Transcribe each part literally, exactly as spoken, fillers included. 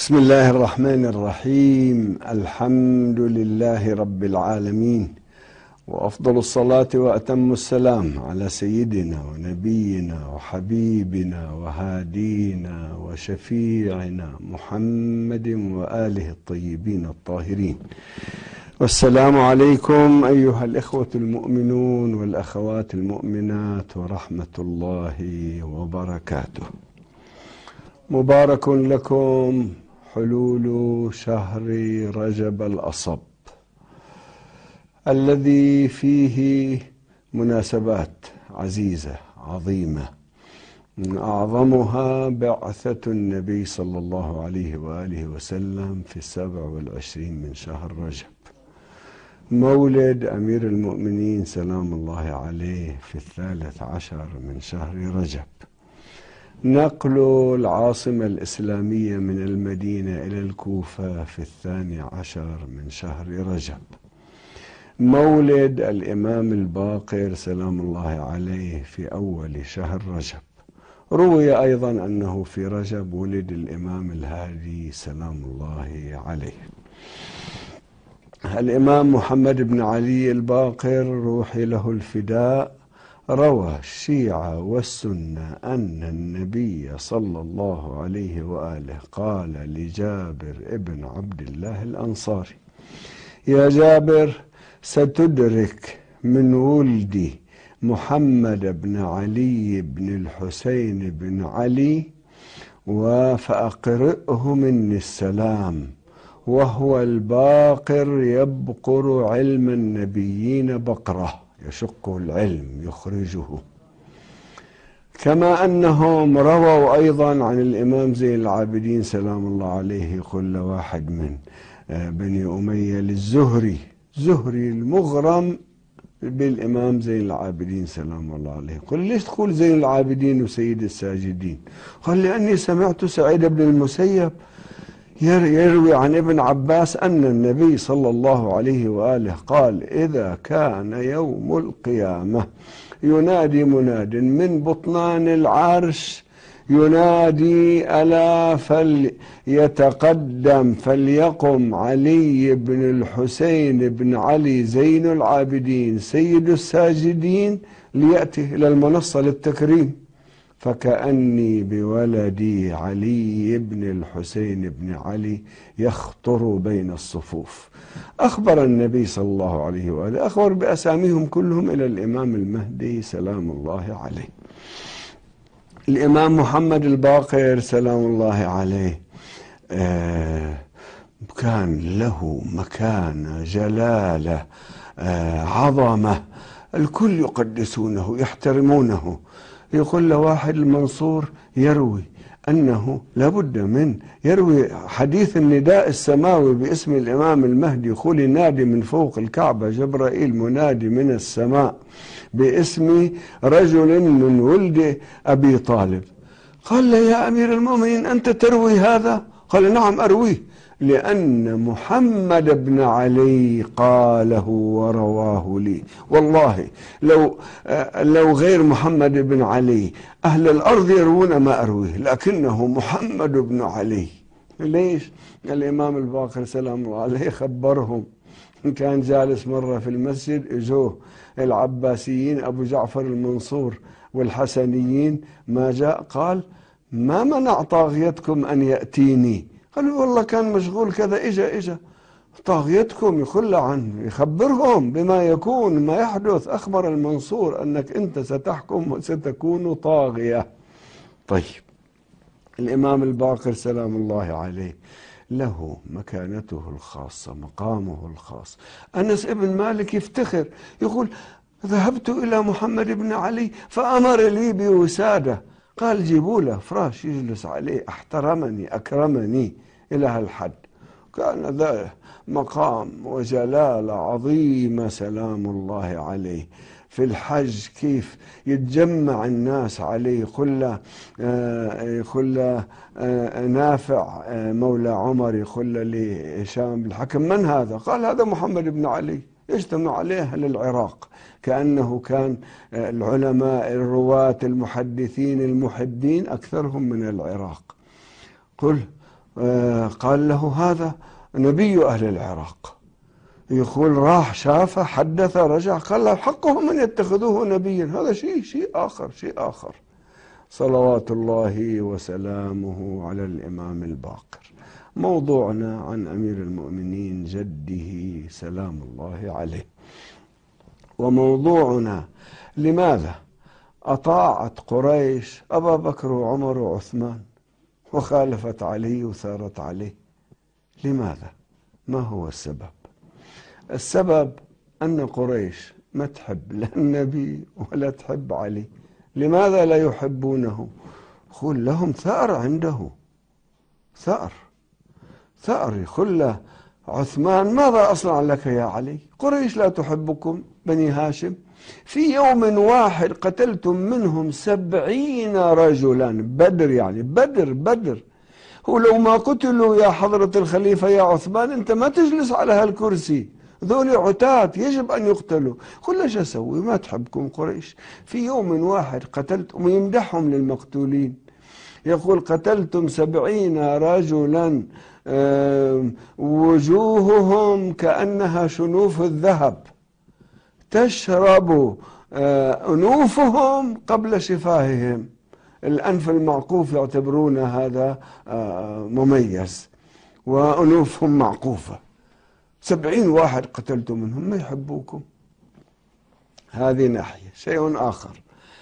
بسم الله الرحمن الرحيم. الحمد لله رب العالمين، وأفضل الصلاة وأتم السلام على سيدنا ونبينا وحبيبنا وهادينا وشفيعنا محمد وآله الطيبين الطاهرين. والسلام عليكم أيها الإخوة المؤمنون والأخوات المؤمنات ورحمة الله وبركاته. مبارك لكم حلول شهر رجب الأصب الذي فيه مناسبات عزيزة عظيمة، أعظمها بعثة النبي صلى الله عليه وآله وسلم في السابع والعشرين من شهر رجب، مولد أمير المؤمنين سلام الله عليه في الثالث عشر من شهر رجب، نقل العاصمة الإسلامية من المدينة إلى الكوفة في الثاني عشر من شهر رجب، مولد الإمام الباقر سلام الله عليه في أول شهر رجب. روي أيضا أنه في رجب ولد الإمام الهادي سلام الله عليه. الإمام محمد بن علي الباقر روحي له الفداء روى الشيعة والسنة أن النبي صلى الله عليه وآله قال لجابر ابن عبد الله الأنصاري: يا جابر، ستدرك من ولدي محمد بن علي بن الحسين بن علي فأقرئه مني السلام، وهو الباقر يبقر علم النبيين بقره، يشق العلم يخرجه. كما أنهم رووا أيضا عن الإمام زين العابدين سلام الله عليه كل واحد من بني أمية للزهري، زهري المغرم بالإمام زين العابدين سلام الله عليه. قل: ليش تقول زين العابدين وسيد الساجدين؟ قال: لأني سمعت سعيد بن المسيب يروي عن ابن عباس أن النبي صلى الله عليه وآله قال: إذا كان يوم القيامة ينادي مناد من بطنان العرش ينادي: ألا فليتقدم فليقم علي بن الحسين بن علي زين العابدين سيد الساجدين ليأتي إلى المنصة للتكريم، فكأني بولدي علي بن الحسين بن علي يخطر بين الصفوف. أخبر النبي صلى الله عليه وآله، أخبر بأساميهم كلهم إلى الإمام المهدي سلام الله عليه. الإمام محمد الباقر سلام الله عليه آه كان له مكانة جلالة آه عظمة، الكل يقدسونه يحترمونه. يقول له واحد المنصور يروي أنه لابد من يروي حديث النداء السماوي باسم الإمام المهدي، يقول: نادي من فوق الكعبة جبرائيل منادي من السماء باسم رجل من ولد أبي طالب. قال له: يا أمير المؤمنين، أنت تروي هذا؟ قال: نعم أرويه، لأن محمد بن علي قاله ورواه لي. والله لو لو غير محمد بن علي أهل الأرض يروون ما أرويه، لكنه محمد بن علي. ليش؟ الإمام الباقر سلام الله عليه خبرهم. كان جالس مرة في المسجد، اجوه العباسيين أبو جعفر المنصور والحسنيين، ما جاء قال: ما منع طاغيتكم أن يأتيني؟ قالوا: والله كان مشغول كذا. إجا إجا طاغيتكم يخلى عنه، يخبرهم بما يكون ما يحدث. أخبر المنصور أنك أنت ستحكم وستكون طاغية. طيب، الإمام الباقر سلام الله عليه له مكانته الخاصة، مقامه الخاص. أنس ابن مالك يفتخر يقول: ذهبت إلى محمد بن علي فأمر لي بوسادة، قال: جيبوا له فراش يجلس عليه، احترمني أكرمني إلى هالحد. كان ذا مقام وجلالة عظيمة سلام الله عليه. في الحج كيف يتجمع الناس عليه، يقول يقول نافع مولى عمر يقول لهشام بن الحكم: من هذا؟ قال: هذا محمد بن علي. يجتمع عليه أهل العراق، كأنه كان العلماء الرواة المحدثين المحبين أكثرهم من العراق. قل قال له هذا نبي أهل العراق. يقول راح شافه حدث رجع قال له حقهم أن يتخذوه نبيا. هذا شيء شيء آخر شيء آخر. صلوات الله وسلامه على الإمام الباقر. موضوعنا عن أمير المؤمنين جده سلام الله عليه، وموضوعنا لماذا أطاعت قريش أبا بكر وعمر وعثمان وخالفت علي وثارت عليه؟ لماذا؟ ما هو السبب؟ السبب أن قريش ما تحب لا النبي ولا تحب علي. لماذا لا يحبونه؟ يقول لهم ثأر عنده، ثأر ثأر. يقول له عثمان ماذا أصنع لك يا علي؟ قريش لا تحبكم بني هاشم، في يوم واحد قتلتم منهم سبعين رجلا. بدر يعني بدر بدر. هو لو ما قتلوا يا حضرة الخليفة يا عثمان أنت ما تجلس على هالكرسي، ذول عتاة يجب أن يقتلوا. قل ليش أسوي؟ ما تحبكم قريش. في يوم واحد قتلتم، ويمدحهم للمقتولين يقول قتلتم سبعين رجلا وجوههم كأنها شنوف الذهب تشرب أنوفهم قبل شفاههم. الأنف المعقوف يعتبرون هذا مميز، وأنوفهم معقوفة. سبعين واحد قتلتم منهم ما يحبوكم. هذه ناحية. شيء آخر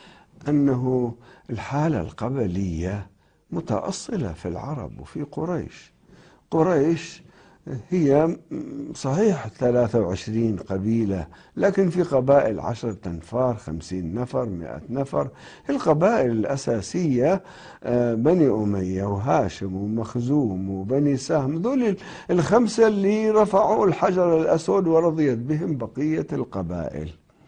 أنه الحالة القبلية متأصلة في العرب وفي قريش. قريش هي صحيح ثلاثة وعشرين قبيلة، لكن في قبائل عشرة أنفار، خمسين نفر، مئة نفر. القبائل الأساسية بني أمية وهاشم ومخزوم وبني سهم، ذول الخمسة اللي رفعوا الحجر الأسود ورضيت بهم بقية القبائل.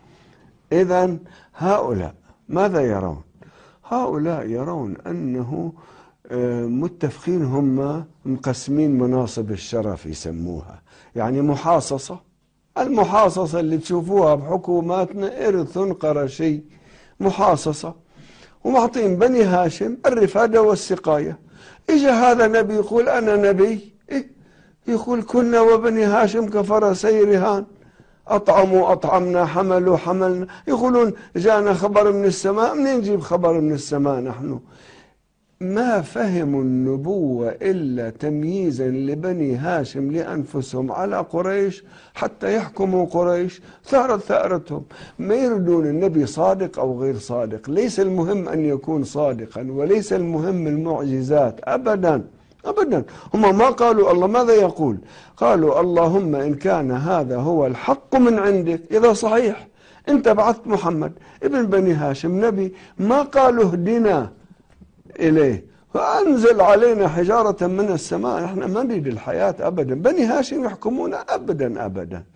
إذن هؤلاء ماذا يرون؟ هؤلاء يرون أنه متفقين، هم مقسمين مناصب الشرف يسموها، يعني محاصصة. المحاصصة اللي تشوفوها بحكوماتنا إرث قرشي، محاصصة، ومعطين بني هاشم الرفادة والسقاية. إجا هذا نبي يقول أنا نبي، إيه؟ يقول كنا وبني هاشم كفرسي رهان، أطعموا أطعمنا، حملوا حملنا. يقولون جاءنا خبر من السماء. منين نجيب خبر من السماء نحن؟ ما فهموا النبوة إلا تمييزا لبني هاشم لأنفسهم على قريش حتى يحكموا قريش. ثارت ثأرتهم. ما يردون النبي صادق أو غير صادق. ليس المهم أن يكون صادقا، وليس المهم المعجزات أبدا أبدا. هم ما قالوا الله ماذا يقول؟ قالوا اللهم إن كان هذا هو الحق من عندك، إذا صحيح أنت بعثت محمد ابن بني هاشم نبي، ما قالوا اهدنا إليه فأنزل علينا حجارة من السماء، نحن ما نريد الحياة أبدا، بني هاشم يحكمون أبدا أبدا.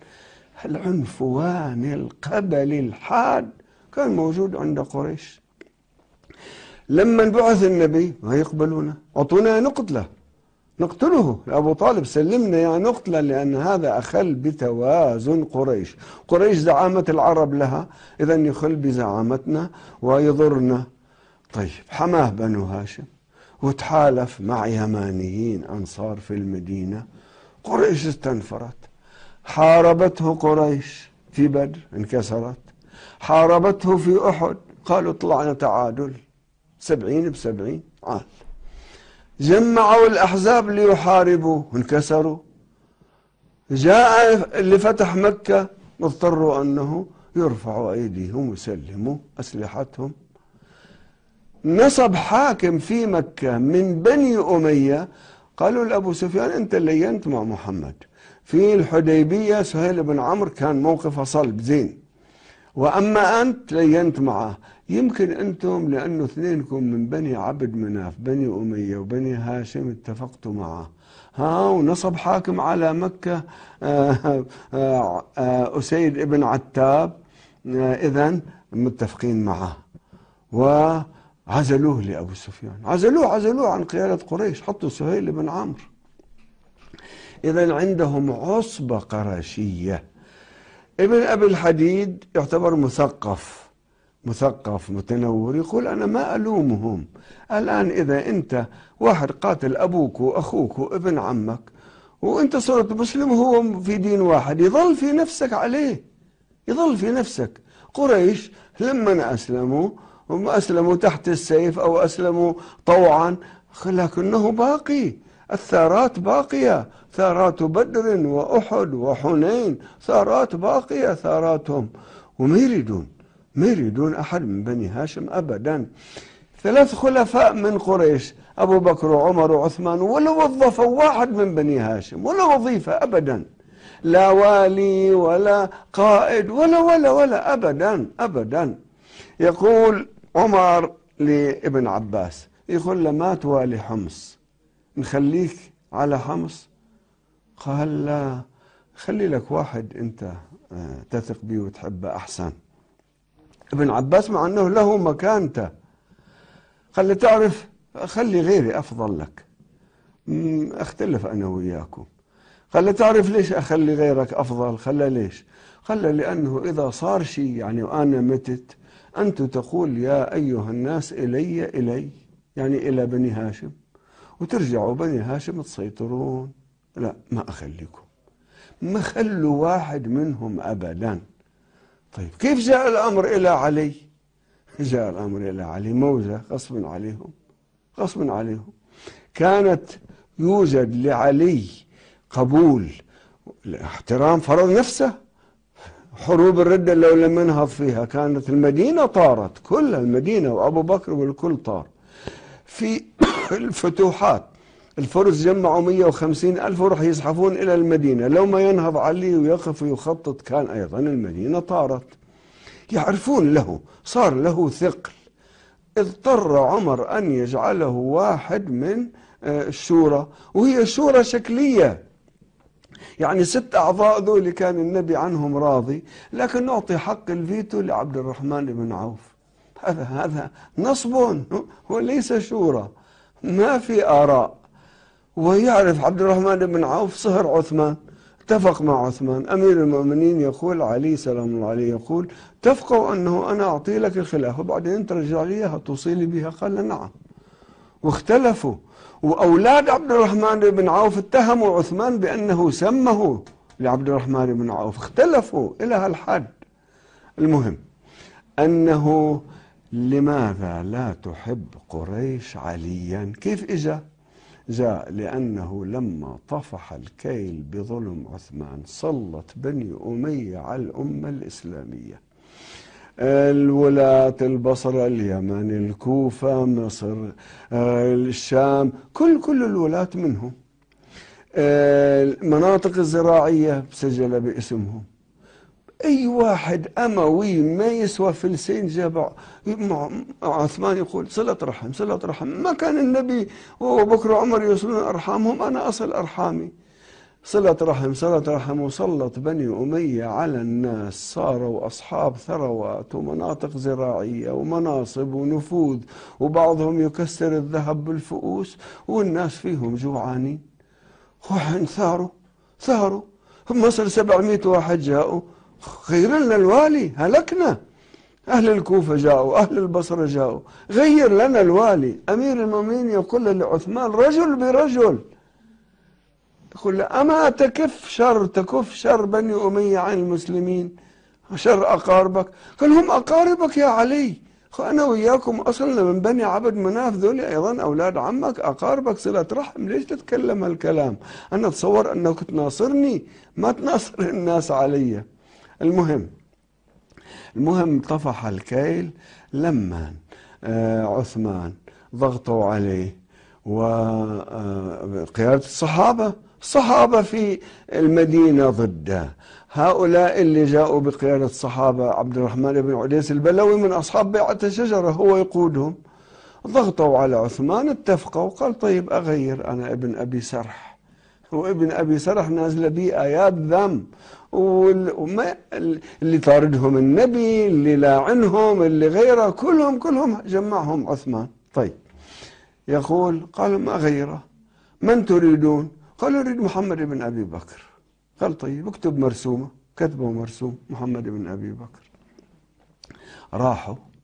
العنفوان القبلي الحاد كان موجود عند قريش. لما بعث النبي ما يقبلونه، أعطونا نقتله نقتله. أبو طالب سلمنا يا نقتله، لأن هذا أخل بتوازن قريش. قريش زعامة العرب لها، إذن يخل بزعامتنا ويضرنا. طيب حماه بنو هاشم وتحالف مع يمانيين أنصار في المدينة. قريش استنفرت، حاربته قريش في بدر انكسرت، حاربته في أحد قالوا طلعنا تعادل سبعين بسبعين عال. جمعوا الأحزاب ليحاربوا انكسروا. جاء اللي فتح مكة اضطروا أنه يرفعوا أيديهم ويسلموا أسلحتهم. نصب حاكم في مكة من بني أمية، قالوا لأبو سفيان أنت لينت مع محمد. في الحديبية سهيل بن عمرو كان موقفه صلب زين، وأما أنت لينت معه. يمكن أنتم لأنه اثنينكم من بني عبد مناف، بني أمية وبني هاشم، اتفقتوا معه. ها ونصب حاكم على مكة آآ آآ أسيد ابن عتاب، إذن متفقين معه. وعزلوه لأبو سفيان، عزلوه عزلوه عن قيادة قريش، حطوا سهيل بن عمرو. إذن عندهم عصبة قرشية. ابن أبي الحديد يعتبر مثقف مثقف متنور يقول أنا ما ألومهم. الآن إذا أنت واحد قاتل أبوك وأخوك وابن عمك وأنت صرت مسلم وهو في دين واحد، يظل في نفسك عليه، يظل في نفسك. قريش لما أسلموا هم أسلموا تحت السيف أو أسلموا طوعا، لكنه باقي، الثارات باقية، ثارات بدر وأحد وحنين ثارات باقية ثاراتهم، وما يريدون ما يريدون أحد من بني هاشم أبدا. ثلاث خلفاء من قريش أبو بكر وعمر وعثمان ولا وظفوا واحد من بني هاشم ولا وظيفة أبدا، لا والي ولا قائد ولا ولا ولا أبدا أبدا. يقول عمر لابن عباس، يقول له ما توالي حمص، نخليك على حمص؟ قال لا، خلي لك واحد أنت تثق به وتحبه أحسن. ابن عباس مع أنه له مكانته قال له تعرف خلي غيري أفضل لك، أختلف أنا وياكم. قال له تعرف ليش أخلي غيرك أفضل؟ قال ليش؟ قال له لأنه إذا صار شيء يعني وأنا متت أنت تقول يا أيها الناس إلي إلي يعني إلى بني هاشم، وترجعوا بني هاشم تسيطرون. لا ما أخليكم، ما خلوا واحد منهم أبدا. طيب كيف جاء الأمر إلى علي؟ جاء الأمر إلى علي موجة غصب عليهم، غصب عليهم. كانت يوجد لعلي قبول احترام فرض نفسه. حروب الردة لو لم ينهض فيها كانت المدينة طارت، كل المدينة وأبو بكر والكل طار. في الفتوحات الفرس جمعوا مئة وخمسين ألف وراح يزحفون إلى المدينة، لو ما ينهض علي ويقف ويخطط كان أيضا المدينة طارت. يعرفون له، صار له ثقل. اضطر عمر أن يجعله واحد من الشورى، وهي شورى شكلية، يعني ست أعضاء ذولي كان النبي عنهم راضي، لكن نعطي حق الفيتو لعبد الرحمن بن عوف. هذا هذا نصب وليس شورى، ما في آراء. ويعرف عبد الرحمن بن عوف صهر عثمان، اتفق مع عثمان. أمير المؤمنين يقول علي سلام الله عليه يقول اتفقوا أنه أنا أعطي لك الخلافة وبعدين ترجع لي إياها توصيلي بها؟ قال نعم. واختلفوا، وأولاد عبد الرحمن بن عوف اتهموا عثمان بأنه سمه لعبد الرحمن بن عوف، اختلفوا إلى هالحد. المهم أنه لماذا لا تحب قريش عليا؟ كيف إجا؟ جاء لأنه لما طفح الكيل بظلم عثمان سلط بني أمية على الأمة الإسلامية، الولاة، البصرة، اليمن، الكوفة، مصر، الشام، كل كل الولاة منهم. المناطق الزراعية سجل باسمهم. أي واحد أموي ما يسوى فلسين جاب عثمان يقول صلة رحم صلة رحم. ما كان النبي وبكر وعمر يوصلون أرحامهم، أنا أصل أرحامي. صلة رحم صلة رحم. وسلط بني أمية على الناس، صاروا أصحاب ثروات ومناطق زراعية ومناصب ونفوذ، وبعضهم يكسر الذهب بالفؤوس والناس فيهم جوعانين. وحين ثاروا ثاروا مصر سبعمائة واحد جاءوا، غير لنا الوالي هلكنا. أهل الكوفة جاءوا، أهل البصرة جاءوا، غير لنا الوالي. أمير المؤمنين يقول لعثمان رجل برجل، يقول له أما تكف شر تكف شر بني أمية عن المسلمين، شر أقاربك؟ قال هم أقاربك يا علي، أنا وياكم أصلنا من بني عبد مناف، ذولي أيضا أولاد عمك أقاربك، صلة رحم. ليش تتكلم هالكلام؟ أنا أتصور أنك تناصرني، ما تناصر الناس علي. المهم المهم طفح الكيل لما عثمان ضغطوا عليه وقيادة الصحابة الصحابة في المدينة ضده. هؤلاء اللي جاءوا بقيادة الصحابة عبد الرحمن بن عديس البلوي من أصحاب بيعة الشجرة هو يقودهم، ضغطوا على عثمان، اتفقوا. قال طيب أغير أنا ابن أبي سرح، وابن أبي سرح نازل بي آيات ذم، وما اللي طاردهم النبي، اللي لاعنهم، اللي غيره، كلهم كلهم جمعهم عثمان. طيب يقول قالوا ما غيره، من تريدون؟ قالوا نريد محمد بن أبي بكر. قال طيب اكتب مرسومة. كتبوا مرسوم محمد بن أبي بكر. راحوا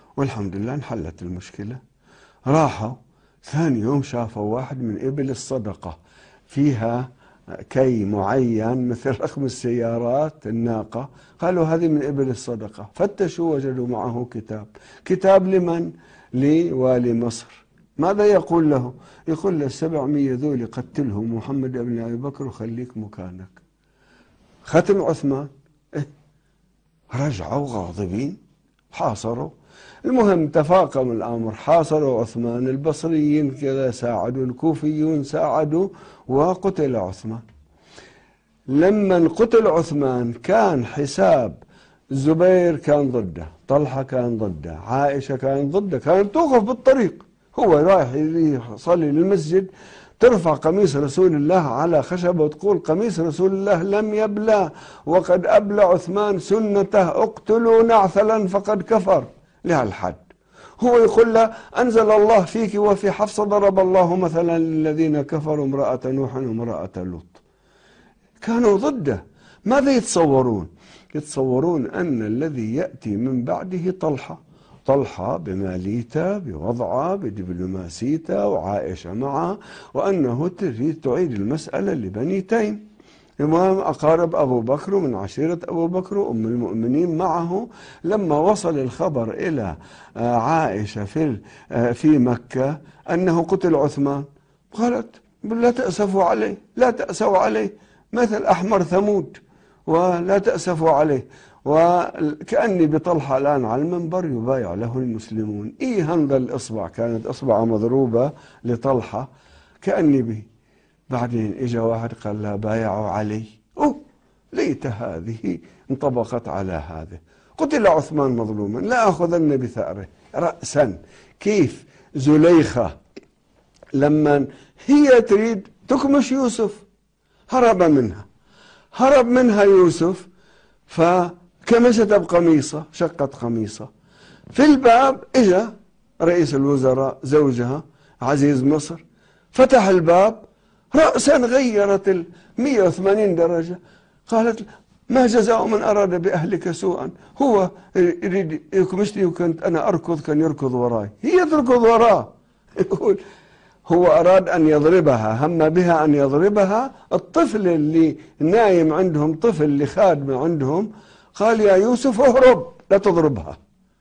والحمد لله انحلت المشكلة. راحوا ثاني يوم شافوا واحد من إبل الصدقة فيها كي معين مثل رقم السيارات الناقة، قالوا هذه من إبل الصدقة. فتشوا وجدوا معه كتاب. كتاب لمن؟ لوالي مصر. ماذا يقول له؟ يقول له السبعمية ذولي قتلهم محمد بن أبي بكر وخليك مكانك. ختم عثمان. إيه؟ رجعوا غاضبين حاصروا. المهم تفاقم الأمر، حاصروا عثمان، البصريين كذا ساعدوا، الكوفيون ساعدوا، وقتل عثمان. لما قتل عثمان كان حساب الزبير كان ضده، طلحة كان ضده، عائشة كان ضده، كانت توقف بالطريق. هو رايح يصلي للمسجد، ترفع قميص رسول الله على خشبة وتقول قميص رسول الله لم يبلى وقد أبلى عثمان سنته، اقتلوا نعثلا فقد كفر، لهالحد. هو يقول له أنزل الله فيك وفي حفصة ضرب الله مثلا للذين كفروا امرأة نوح وامرأة لوط. كانوا ضده. ماذا يتصورون؟ يتصورون أن الذي يأتي من بعده طلحة، طلحة بماليته بوضعه بدبلوماسيته وعائشة معه، وأنه تريد تعيد المسألة لبني تيم. المهم أقارب أبو بكر من عشيرة أبو بكر وأم المؤمنين معه. لما وصل الخبر إلى عائشة في في مكة أنه قتل عثمان، قالت لا تأسفوا عليه، لا تأسوا عليه مثل أحمر ثمود، ولا تأسفوا عليه. وكأني بطلحة الآن على المنبر يبايع له المسلمون. إيه هنذا الإصبع، كانت إصبع مضروبة لطلحة كأني به. بعدين إجا واحد قال لا بايعوا علي. أوه ليت هذه انطبقت على هذا. قتل عثمان مظلوما لا أخذن بثأره رأسا. كيف زليخة لما هي تريد تكمش يوسف هرب منها، هرب منها يوسف فكمست بقميصه، شقت قميصه. في الباب إجا رئيس الوزراء زوجها عزيز مصر، فتح الباب رأسا غيرت ال مئة وثمانين درجة. قالت ما جزاء من أراد بأهلك سوءا، هو يريد يكمشني وكنت أنا أركض كان يركض وراي، هي تركض وراه. يقول هو أراد أن يضربها، هم بها أن يضربها. الطفل اللي نايم عندهم، طفل اللي خادم عندهم، قال يا يوسف اهرب لا تضربها،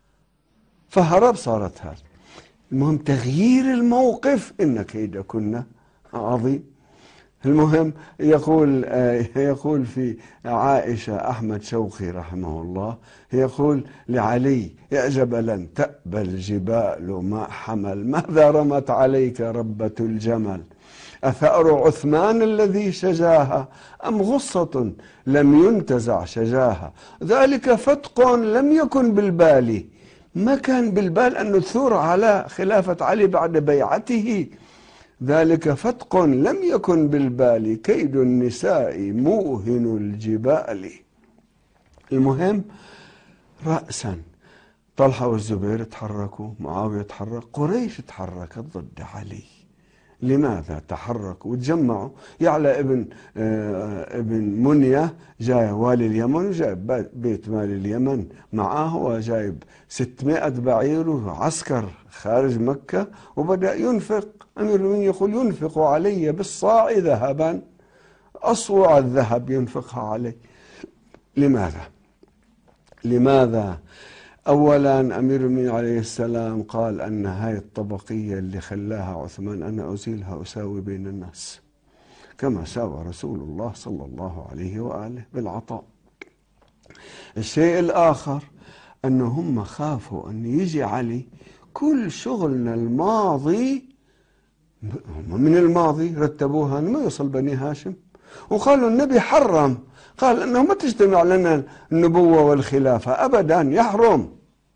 فهرب. صارت هذا. المهم تغيير الموقف إن كيدكن عظيم. المهم يقول يقول في عائشة أحمد شوقي رحمه الله، يقول لعلي يا جبلا تأبى الجبال ما حمل، ماذا رمت عليك ربة الجمل؟ أثأر عثمان الذي شجاها أم غصة لم ينتزع شجاها؟ ذلك فتق لم يكن بالبال، ما كان بالبال أن تثور على خلافة علي بعد بيعته. ذلك فتق لم يكن بالبال، كيد النساء موهن الجبال. المهم رأسا طلحة والزبير تحركوا، معاوية تحرك، قريش تحركت ضد علي. لماذا تحركوا وتجمعوا؟ يعلى ابن آه ابن منية جاي والي اليمن وجايب بيت مال اليمن معاه، وجايب ستمائة بعير وعسكر خارج مكة، وبدأ ينفق. أمير المؤمنين يقول ينفق علي بالصاع ذهبا، أصوع الذهب ينفقها علي. لماذا؟ لماذا؟ أولا أمير المؤمنين عليه السلام قال أن هاي الطبقية اللي خلاها عثمان أنا أزيلها أساوي بين الناس كما ساوى رسول الله صلى الله عليه وآله بالعطاء. الشيء الآخر أنهم خافوا أن يجي علي كل شغلنا الماضي من الماضي رتبوها ما يوصل بني هاشم، وقالوا النبي حرم، قال أنه ما تجتمع لنا النبوة والخلافة أبدا، يحرم.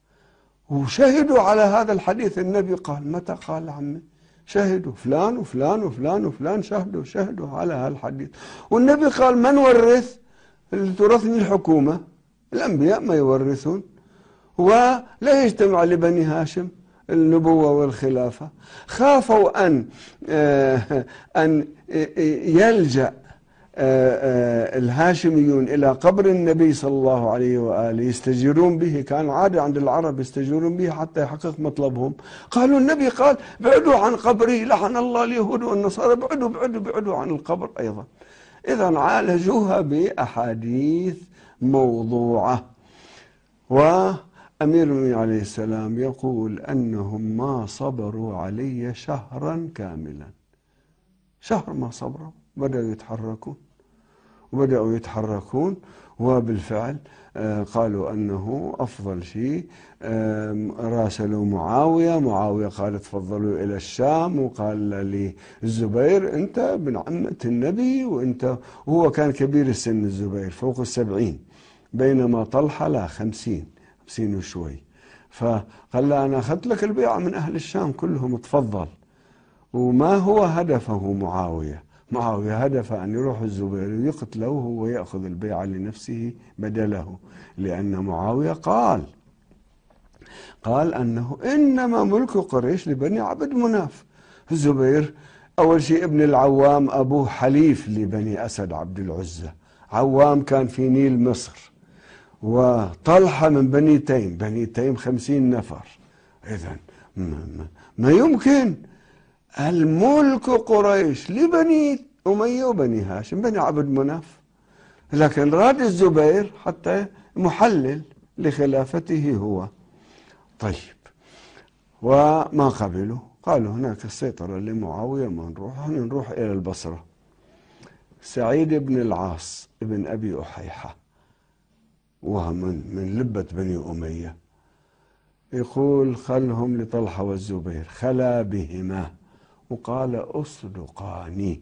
وشهدوا على هذا الحديث. النبي قال متى؟ قال عمي شهدوا فلان وفلان وفلان وفلان شهدوا شهدوا على هذا الحديث. والنبي قال من ورث؟ اللي تورثني الحكومة، الأنبياء ما يورثون، ولا يجتمع لبني هاشم النبوة والخلافة. خافوا أن أن يلجأ الهاشميون إلى قبر النبي صلى الله عليه وآله يستجيرون به، كان عادة عند العرب يستجيرون به حتى يحقق مطلبهم. قالوا النبي قال بعدوا عن قبري لعن الله اليهود والنصارى، بعدوا بعدوا بعدوا عن القبر أيضا. إذا عالجوها بأحاديث موضوعة. وأمير المؤمنين عليه السلام يقول أنهم ما صبروا علي شهرا كاملا، شهر ما صبروا، بدأوا يتحركون وبدأوا يتحركون وبالفعل قالوا أنه أفضل شيء. راسلوا معاوية، معاوية قال تفضلوا إلى الشام، وقال لي الزبير أنت ابن عمة النبي، وأنت وهو كان كبير السن الزبير فوق السبعين، بينما طلحة لا خمسين خمسين وشوي. فقال له أنا أخذت لك البيعة من أهل الشام كلهم، تفضل. وما هو هدفه معاوية؟ معاوية هدفه أن يروح الزبير ويقتله ويأخذ البيعة لنفسه بدله، لأن معاوية قال قال أنه إنما ملك قريش لبني عبد مناف. الزبير أول شيء ابن العوام أبوه حليف لبني أسد عبد العزة، عوام كان في نيل مصر، وطلحة من بني تيم، بني تيم خمسين نفر. إذن ما يمكن الملك قريش لبني أمية وبني هاشم بني عبد مناف، لكن راد الزبير حتى محلل لخلافته هو. طيب، وما قبلوا، قالوا هناك السيطرة لمعاوية، ما نروح، احنا نروح إلى البصرة. سعيد بن العاص ابن أبي أحيحة ومن من لبة بني أمية يقول خلهم لطلحة والزبير، خلا بهما وقال أصدقاني،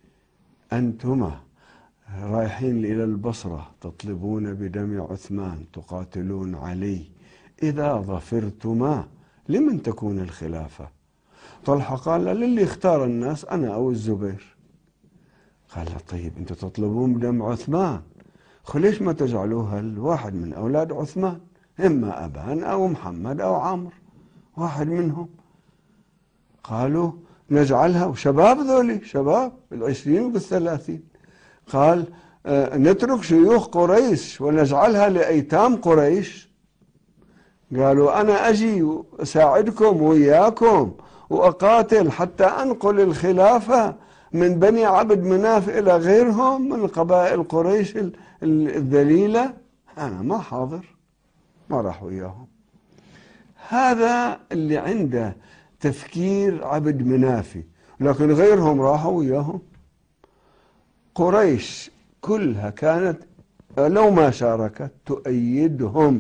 أنتما رايحين إلى البصرة تطلبون بدم عثمان، تقاتلون علي، إذا ظفرتما لمن تكون الخلافة؟ طلحة قال للي اختار الناس أنا أو الزبير. قال طيب أنتم تطلبون بدم عثمان، ليش ما تجعلوها الواحد من أولاد عثمان، إما أبان أو محمد أو عمرو، واحد منهم. قالوا نجعلها، وشباب ذولي شباب بالعشرين وبالثلاثين. قال آه نترك شيوخ قريش ونجعلها لأيتام قريش. قالوا أنا أجي أساعدكم وياكم وأقاتل حتى أنقل الخلافة من بني عبد مناف إلى غيرهم من قبائل قريش الذليلة، أنا ما حاضر، ما راح وياهم. هذا اللي عنده تفكير عبد منافي، لكن غيرهم راحوا وياهم. قريش كلها كانت لو ما شاركت تؤيدهم،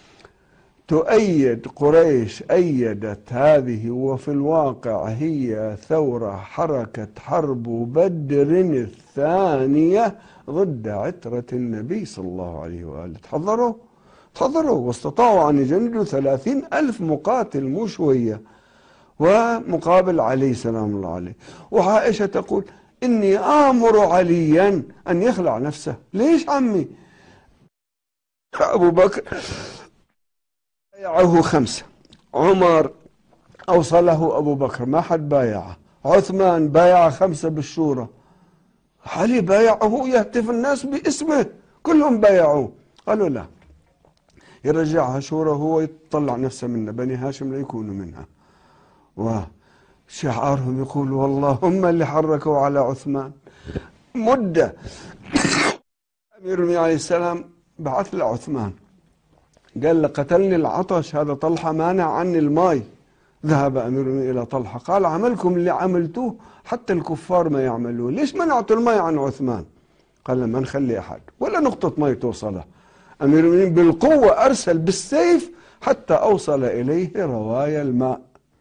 تؤيد قريش، أيدت هذه، وفي الواقع هي ثورة حركة حرب بدر الثانية ضد عترة النبي صلى الله عليه وآله. تحضروا تحضروا واستطاعوا أن يجندوا ثلاثين ألف مقاتل مو شوية، ومقابل علي سلام الله عليه. وعائشة تقول إني آمر عليا أن يخلع نفسه. ليش عمي؟ أبو بكر بايعه خمسة، عمر أوصله أبو بكر ما حد بايعه، عثمان بايع خمسة بالشورى، علي بايعه يهتف الناس باسمه كلهم بايعوه. قالوا لا، يرجعها شورى هو يطلع نفسه منها، بني هاشم لا يكونوا منها. وشعارهم يقول والله هم اللي حركوا على عثمان. مدة أمير المؤمنين عليه السلام بعث لعثمان قال له قتلني العطش، هذا طلحة مانع عني الماء. ذهب أمير المؤمنين إلى طلحة قال عملكم اللي عملتوه حتى الكفار ما يعملوه، ليش منعتوا الماء عن عثمان؟ قال ما نخلي أحد ولا نقطة ماء توصله. أمير المؤمنين بالقوة أرسل بالسيف حتى أوصل إليه رواية الماء،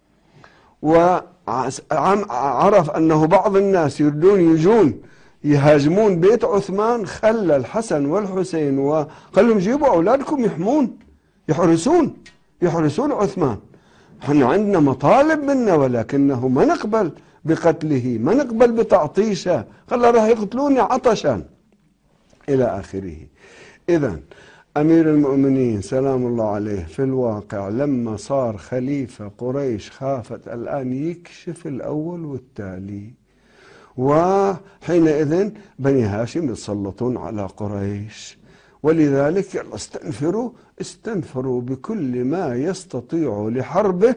وعرف أنه بعض الناس يردون يجون يهاجمون بيت عثمان، خلى الحسن والحسين وقال لهم جيبوا أولادكم يحمون يحرسون يحرسون عثمان، احنا عندنا مطالب منا ولكنه ما نقبل بقتله، ما نقبل بتعطيشه، قال راح يقتلوني عطشا إلى آخره. إذن أمير المؤمنين سلام الله عليه في الواقع لما صار خليفة قريش خافت الآن يكشف الأول والتالي، وحينئذ بني هاشم يتسلطون على قريش، ولذلك استنفروا استنفروا بكل ما يستطيعوا لحربه،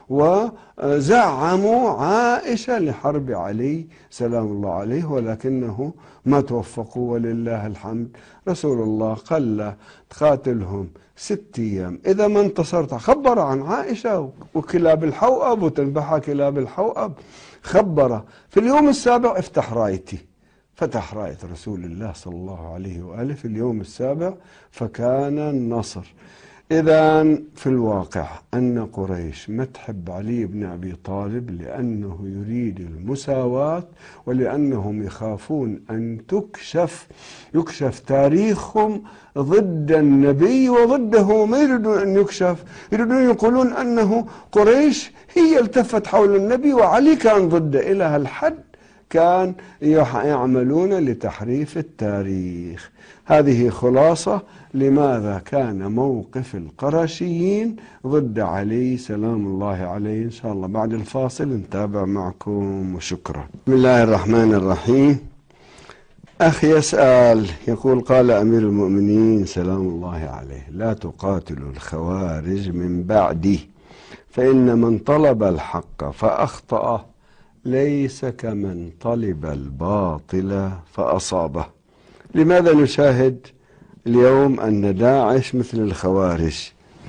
وزعموا عائشة لحرب علي سلام الله عليه، ولكنه ما توفقوا ولله الحمد. رسول الله قال تقاتلهم ست أيام، إذا ما انتصرت خبر عن عائشة وكلاب الحوأب وتنبحها كلاب الحوأب، خبر في اليوم السابع افتح رايتي، فتح راية رسول الله صلى الله عليه وآله في اليوم السابع، فكان النصر. إذا في الواقع أن قريش ما تحب علي بن أبي طالب لأنه يريد المساواة، ولأنهم يخافون أن تكشف يكشف تاريخهم ضد النبي وضده. ما يريدون أن يكشف، يريدون يقولون أنه قريش هي التفت حول النبي وعلي كان ضده. إلى هالحد كان يعملون لتحريف التاريخ. هذه خلاصة لماذا كان موقف القرشيين ضد علي سلام الله عليه. إن شاء الله بعد الفاصل نتابع معكم، وشكرا. بسم الله الرحمن الرحيم. أخ يسأل يقول: قال أمير المؤمنين سلام الله عليه: لا تقاتلوا الخوارج من بعدي، فإن من طلب الحق فأخطأه ليس كمن طلب الباطل فأصابه. لماذا نشاهد اليوم أن داعش مثل الخوارج؟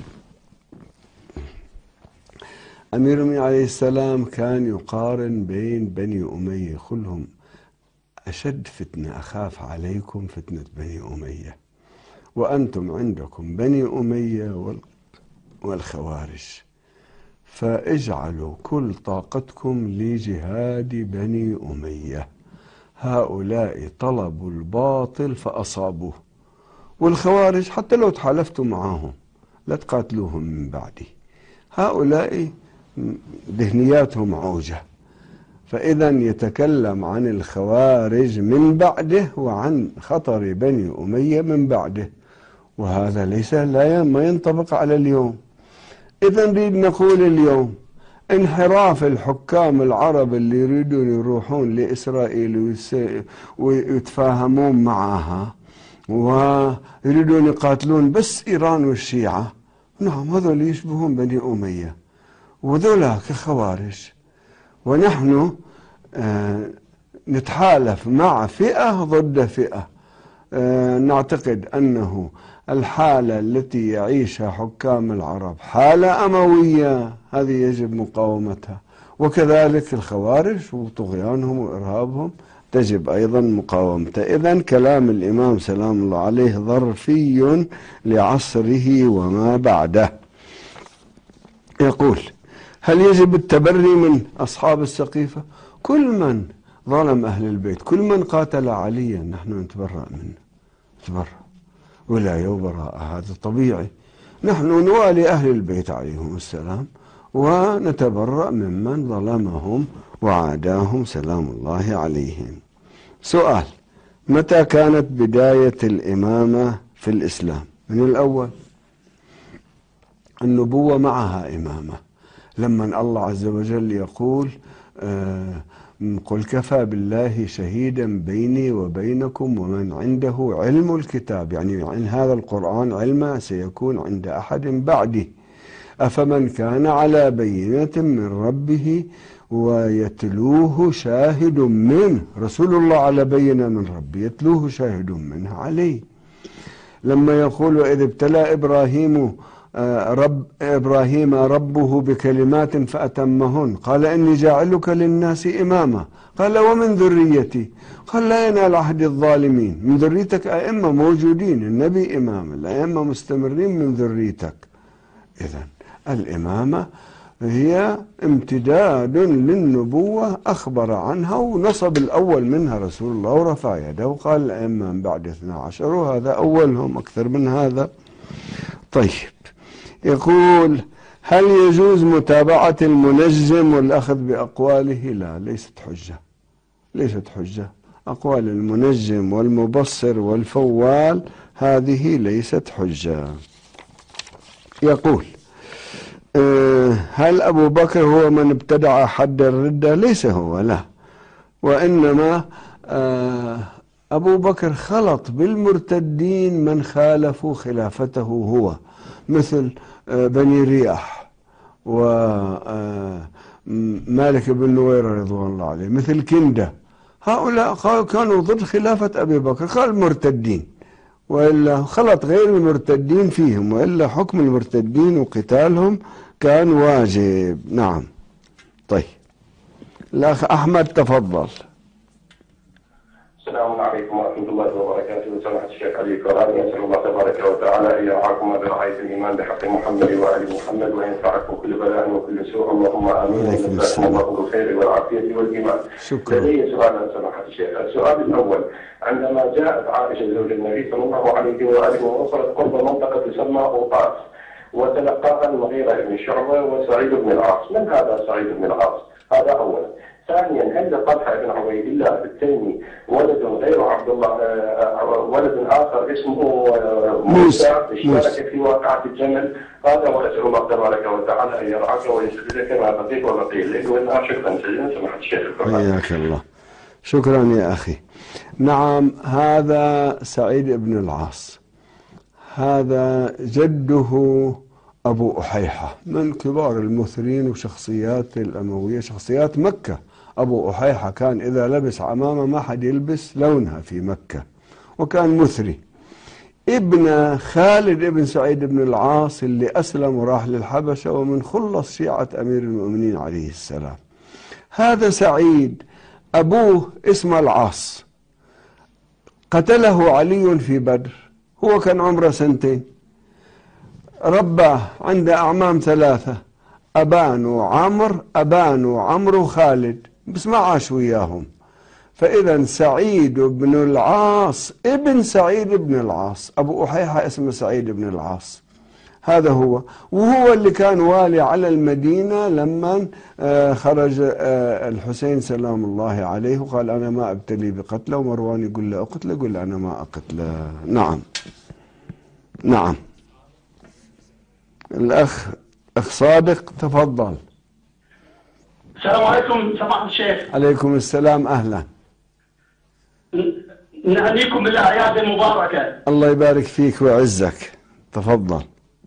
أمير المؤمنين عليه السلام كان يقارن بين بني أمية، يقول لهم: أشد فتنة أخاف عليكم فتنة بني أمية، وأنتم عندكم بني أمية والخوارج، فاجعلوا كل طاقتكم لجهاد بني أمية. هؤلاء طلبوا الباطل فأصابوه، والخوارج حتى لو تحالفتوا معهم لا تقاتلوهم من بعدي، هؤلاء ذهنياتهم عوجة. فإذا يتكلم عن الخوارج من بعده وعن خطر بني أمية من بعده، وهذا ليس لا ما ينطبق على اليوم. إذا نريد نقول اليوم انحراف الحكام العرب اللي يريدون يروحون لإسرائيل ويتفاهمون معها ويريدون يقاتلون بس إيران والشيعة، نعم هذول يشبهون بني أمية وذولاك خوارج، ونحن آه نتحالف مع فئة ضد فئة. آه نعتقد أنه الحالة التي يعيشها حكام العرب حالة أموية، هذه يجب مقاومتها، وكذلك الخوارج وطغيانهم وإرهابهم تجب أيضا مقاومته. إذن كلام الإمام سلام الله عليه ظرفي لعصره وما بعده. يقول: هل يجب التبري من أصحاب السقيفة؟ كل من ظلم أهل البيت، كل من قاتل عليا نحن نتبرأ منه، نتبرأ ولاية وبراءة، هذا طبيعي. نحن نوالي أهل البيت عليهم السلام ونتبرأ ممن ظلمهم وعاداهم سلام الله عليهم. سؤال: متى كانت بداية الإمامة في الإسلام؟ من الأول. النبوة معها إمامة، لما الله عز وجل يقول: آه قل كفى بالله شهيدا بيني وبينكم ومن عنده علم الكتاب، يعني عن هذا القرآن علما سيكون عند أحد بعده، أفمن كان على بينة من ربه ويتلوه شاهد منه، رسول الله على بينة من ربه يتلوه شاهد منه عليه. لما يقول: وإذ ابتلى إبراهيم رب إبراهيم ربه بكلمات فأتمهن، قال إني جاعلك للناس إماما، قال ومن ذريتي، قال لا ينال عهد الظالمين. من ذريتك أئمة موجودين، النبي إمام، الأئمة مستمرين من ذريتك. إذن الإمامة هي امتداد للنبوة أخبر عنها، ونصب الأول منها رسول الله ورفع يده وقال الأئمة من بعد اثنا عشر، وهذا أولهم، أكثر من هذا. طيب، يقول: هل يجوز متابعة المنجم والأخذ بأقواله؟ لا، ليست حجة، ليست حجة. أقوال المنجم والمبصر والفوال هذه ليست حجة. يقول: هل أبو بكر هو من ابتدع حد الردة؟ ليس هو، لا، وإنما أبو بكر خلط بالمرتدين من خالفوا خلافته هو، مثل بني رياح ومالك بن نويرة رضوان الله عليه، مثل كندة. هؤلاء كانوا ضد خلافة أبي بكر، قال مرتدين، وإلا خلط غير المرتدين فيهم، وإلا حكم المرتدين وقتالهم كان واجب. نعم. طيب الأخ أحمد تفضل. السلام عليكم ورحمة الله وبركاته. سماحة الشيخ علي الكرامي، أسأل الله تبارك وتعالى أن يرعاكم برعاية الإيمان بحق محمد وآل محمد، وينفعكم كل بلاء وكل سوء، اللهم آمين. وجزاكم الله بالخير والعافية والإيمان. شكرا. لدي سؤال سماحة الشيخ. السؤال الأول: عندما جاءت عائشة زوج النبي صلى الله عليه وآله ووصلت قرب منطقة تسمى أوطاس، وتلقاها المغيرة بن شعبة وسعيد بن العاص، من هذا سعيد بن العاص؟ هذا أولا. ثانيا: هل طلحة بن عبيد الله التيمي ولد غير عبد الله، ولد آخر اسمه موسى اشترك في واقعة الجمل؟ هذا وأسأل الله تبارك وتعالى أن يرعاك ويسددك ما بقيت وبقي لك. وإنها شكرا جزيلا سماحة الشيخ. حياك الله. شكرا يا أخي. نعم، هذا سعيد بن العاص، هذا جده أبو أحيحة، من كبار المثرين وشخصيات الأموية، شخصيات مكة. أبو أحيحة كان إذا لبس عمامة ما حد يلبس لونها في مكة، وكان مثري. ابن خالد ابن سعيد بن العاص اللي أسلم وراح للحبشة، ومن خلص شيعة أمير المؤمنين عليه السلام. هذا سعيد أبوه اسمه العاص، قتله علي في بدر، هو كان عمره سنتين، رباه عنده أعمام ثلاثة، أبان وعمر، أبان وعمر وخالد، بس ما عاش وياهم. فإذا سعيد بن العاص ابن سعيد بن العاص، أبو أحيحة اسمه سعيد بن العاص، هذا هو. وهو اللي كان والي على المدينة لما خرج الحسين سلام الله عليه وقال أنا ما أبتلي بقتله، ومروان يقول له أقتله، يقول له أنا ما أقتله. نعم. نعم. الأخ أخ صادق تفضل. السلام عليكم سماحة الشيخ. عليكم السلام، أهلا. نهنيكم بالأعياد المباركة. الله يبارك فيك ويعزك، تفضل.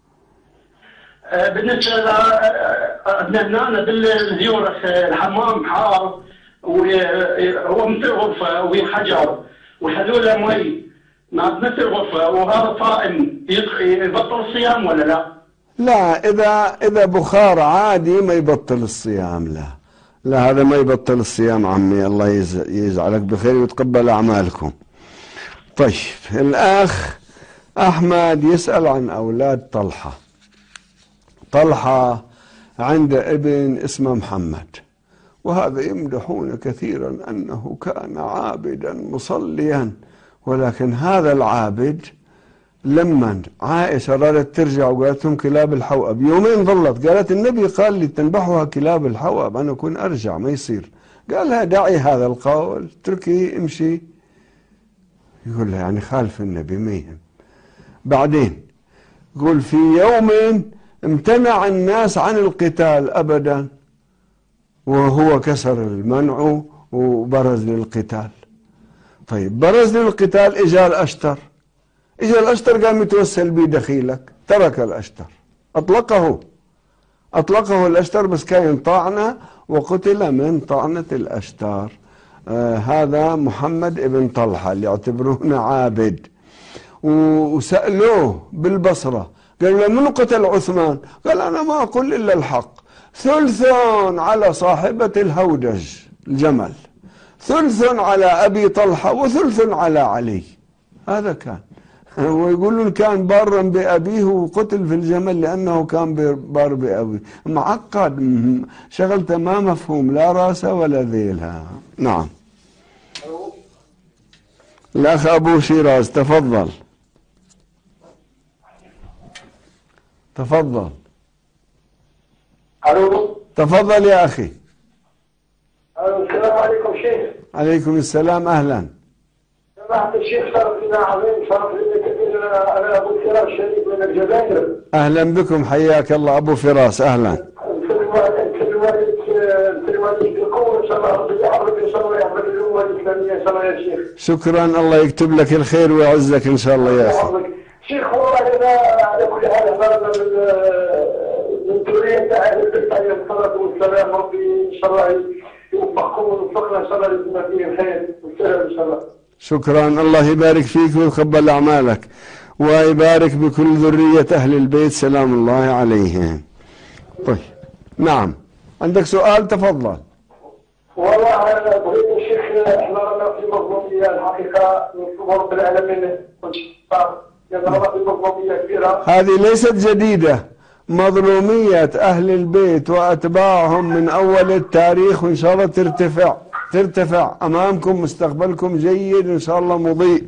أه بالنسبة لنا بالزيورة الحمام حار، وهو مثل غرفة وحجر وحلول له مي، مثل غرفة، وهذا صائم يبطل الصيام ولا لا؟ لا، إذا إذا بخار عادي ما يبطل الصيام. لا لا، هذا ما يبطل الصيام عمي، الله يجعلك بخير ويتقبل أعمالكم. طيب الأخ أحمد يسأل عن أولاد طلحة. طلحة عنده ابن اسمه محمد، وهذا يمدحون كثيرا أنه كان عابدا مصليا، ولكن هذا العابد لما عائشة رادت ترجع وقالت لهم كلاب الحوأب، يومين ظلت، قالت النبي قال لي تنبحوها كلاب الحوأب، أنا أكون أرجع ما يصير. قال لها دعي هذا القول، تركي امشي. يقول لها يعني خالف النبي ما يهم. بعدين يقول في يوم امتنع الناس عن القتال أبدا، وهو كسر المنع وبرز للقتال. طيب برز للقتال، إجا الأشتر، إجا الأشتر قام يتوسل بي دخيلك، ترك الأشتر، أطلقه أطلقه الأشتر، بس كان طعنة وقتل من طعنة الأشتر. آه هذا محمد ابن طلحة اللي يعتبرونه عابد. وسألوه بالبصرة، قالوا له من قتل عثمان؟ قال أنا ما أقول إلا الحق، ثلث على صاحبة الهودج الجمل، ثلث على أبي طلحة، وثلث على علي. هذا كان، ويقولون كان بارا بأبيه وقتل في الجمل لأنه كان بار بأبيه. معقد، شغلته ما مفهوم، لا راسه ولا ذيلها. نعم. الأخ أبو شيراز تفضل. تفضل. الو. تفضل يا أخي. السلام عليكم شيخ. عليكم السلام، أهلا. سماحة الشيخ، شرف لنا عظيم، شرف لنا كثير. أنا أبو فراس شريف من الجزائر. أهلا بكم، حياك الله أبو فراس، أهلا. في الوالد في الوالد في الوالد بالقوة إن شاء الله، ربي يحفظك إن شاء الله، يحفظ الإسلامية إن شاء الله يا شيخ. شكرا، الله يكتب لك الخير ويعزك إن شاء الله يا أخي. شيخ والله أنا على كل حال أخبرنا من ذرية أهل البيت عليهم الصلاة والسلام، ربي إن شاء الله يوفقكم ويوفقنا إن شاء الله لما فيه الخير والسلام إن شاء الله. شكرا، الله يبارك فيك ويقبل أعمالك ويبارك بكل ذرية أهل البيت سلام الله عليهم. طيب نعم، عندك سؤال؟ تفضل. والله أنا بغيت الشيخ، احنا رانا في مظلومية الحقيقة من رب العالمين، هذه ليست جديدة، مظلومية أهل البيت وأتباعهم من أول التاريخ، وإن شاء الله ترتفع ترتفع أمامكم، مستقبلكم جيد إن شاء الله مضيء.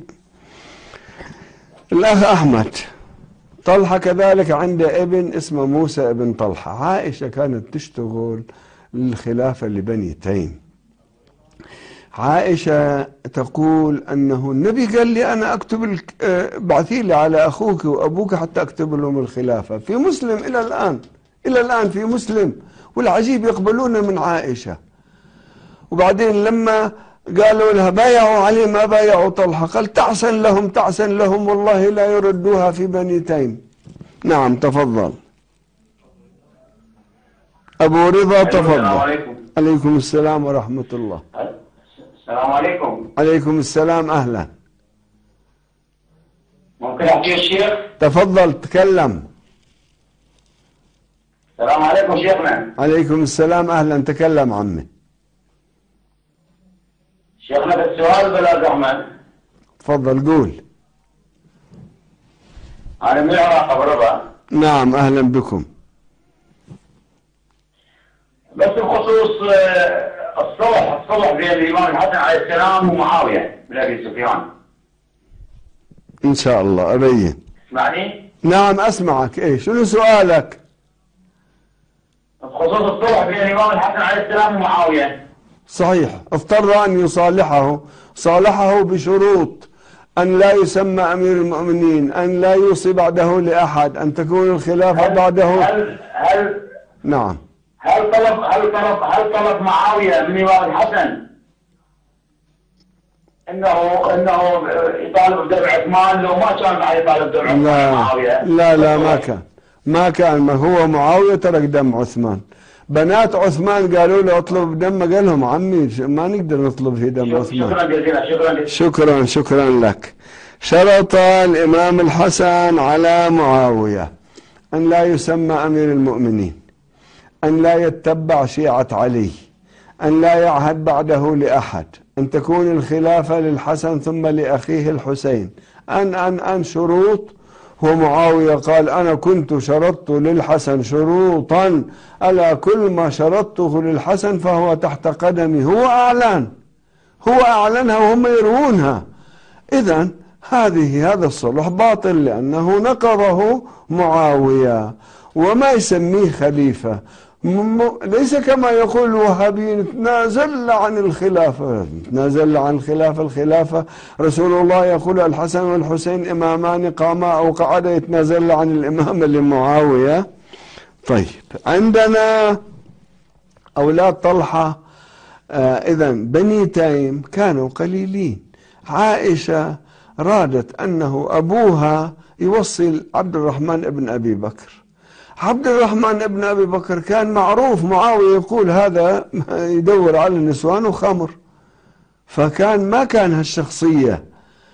الأخ أحمد طلحة كذلك عنده ابن اسمه موسى ابن طلحة. عائشة كانت تشتغل للخلافة لبني تيم. عائشة تقول أنه النبي قال لي أنا أكتب بعثي لي على أخوك وأبوك حتى أكتب لهم الخلافة. في مسلم إلى الآن، إلى الآن في مسلم، والعجيب يقبلون من عائشة. وبعدين لما قالوا لها بايعوا عليه ما بايعوا طلحة، قال تعسن لهم تعسن لهم والله لا يردوها في بني تيم. نعم تفضل أبو رضا، تفضل. السلام عليكم. عليكم السلام ورحمة الله. السلام عليكم. عليكم السلام، أهلا. ممكن أحكي الشيخ؟ تفضل تكلم. السلام عليكم شيخنا. عليكم السلام، أهلا، تكلم عمي. شيخنا بالسؤال بلا زحمة. تفضل قول. أنا من العراق أبو رضا. نعم أهلا بكم. بس بخصوص الصلح الصلح بين الإمام الحسن عليه السلام ومعاوية بن أبي سفيان. إن شاء الله أبين. تسمعني؟ نعم أسمعك. إيه شنو سؤالك؟ بخصوص الصلح بين الإمام الحسن عليه السلام ومعاوية. صحيح، اضطر أن يصالحه، صالحه بشروط: أن لا يسمى أمير المؤمنين، أن لا يوصي بعده لأحد، أن تكون الخلافة هل بعده. هل هل نعم. هل طلب هل طلب هل طلب معاوية من الإمام الحسن انه انه يطالب بدم عثمان لو ما كان معه يطالب بدم عثمان لا معاوية؟ لا لا ما كان ما كان ما هو معاوية ترك دم عثمان. بنات عثمان قالوا له اطلب دم، قال لهم عمي ما نقدر نطلب في دم عثمان. شكرا جزيلا. شكرا جزيلا. شكرا شكرا لك. شرط الإمام الحسن على معاوية أن لا يسمى أمير المؤمنين، أن لا يتبع شيعة علي، أن لا يعهد بعده لأحد، أن تكون الخلافة للحسن ثم لأخيه الحسين، أن أن أن شروط. ومعاوية قال أنا كنت شرطت للحسن شروطا، ألا كل ما شرطته للحسن فهو تحت قدمي. هو أعلن هو أعلنها وهم يروونها. إذن هذه هذا الصلح باطل لأنه نقضه معاوية وما يسميه خليفة. ليس كما يقول الوهابيين تنازل عن الخلافة. تنازل عن الخلافة. الخلافة رسول الله يقول الحسن والحسين إمامان قاما أو قعدا، يتنازل عن الإمامة لمعاوية. طيب عندنا أولاد طلحة. آه إذن بني تيم كانوا قليلين. عائشة رادت أنه أبوها يوصي عبد الرحمن ابن أبي بكر. عبد الرحمن ابن أبي بكر كان معروف، معاوية يقول هذا يدور على النسوان وخمر، فكان ما كان هالشخصية،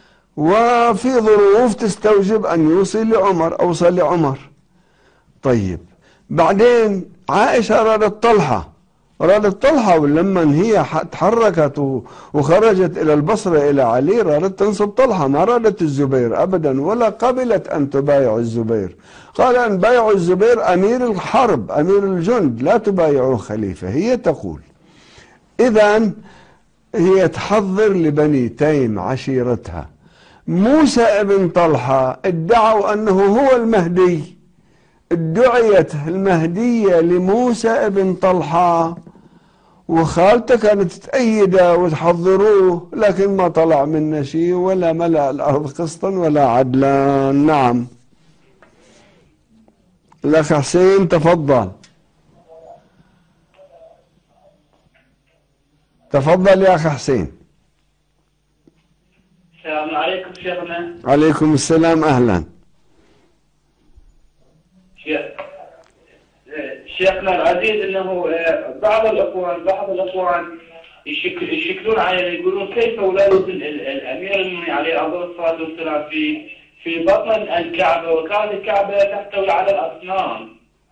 وفي ظروف تستوجب أن يوصي لعمر، أوصى لعمر. طيب بعدين عائشة رادت طلحة رادت طلحة ولما هي تحركت وخرجت إلى البصرة إلى علي رادت تنصب طلحة، ما رادت الزبير أبدا، ولا قبلت أن تبايع الزبير. قال أن بايعوا الزبير أمير الحرب أمير الجند، لا تبايعوا خليفة. هي تقول إذن هي تحضر لبني تيم عشيرتها. موسى ابن طلحة ادعوا أنه هو المهدي، ادعيت المهدية لموسى ابن طلحة، وخالته كانت تأيده وتحضروه، لكن ما طلع منه شيء ولا ملأ الأرض قسطا ولا عدلا. نعم الأخ حسين تفضل. تفضل يا أخ حسين. السلام عليكم شيخنا. عليكم السلام، أهلا. شيخنا العزيز، انه بعض الاخوان بعض الاخوان يشكلون علينا، يقولون كيف ولادة الامير المؤمنين عليه افضل الصلاه والسلام في في بطن الكعبه، وكانت الكعبه تحتوي على الاصنام.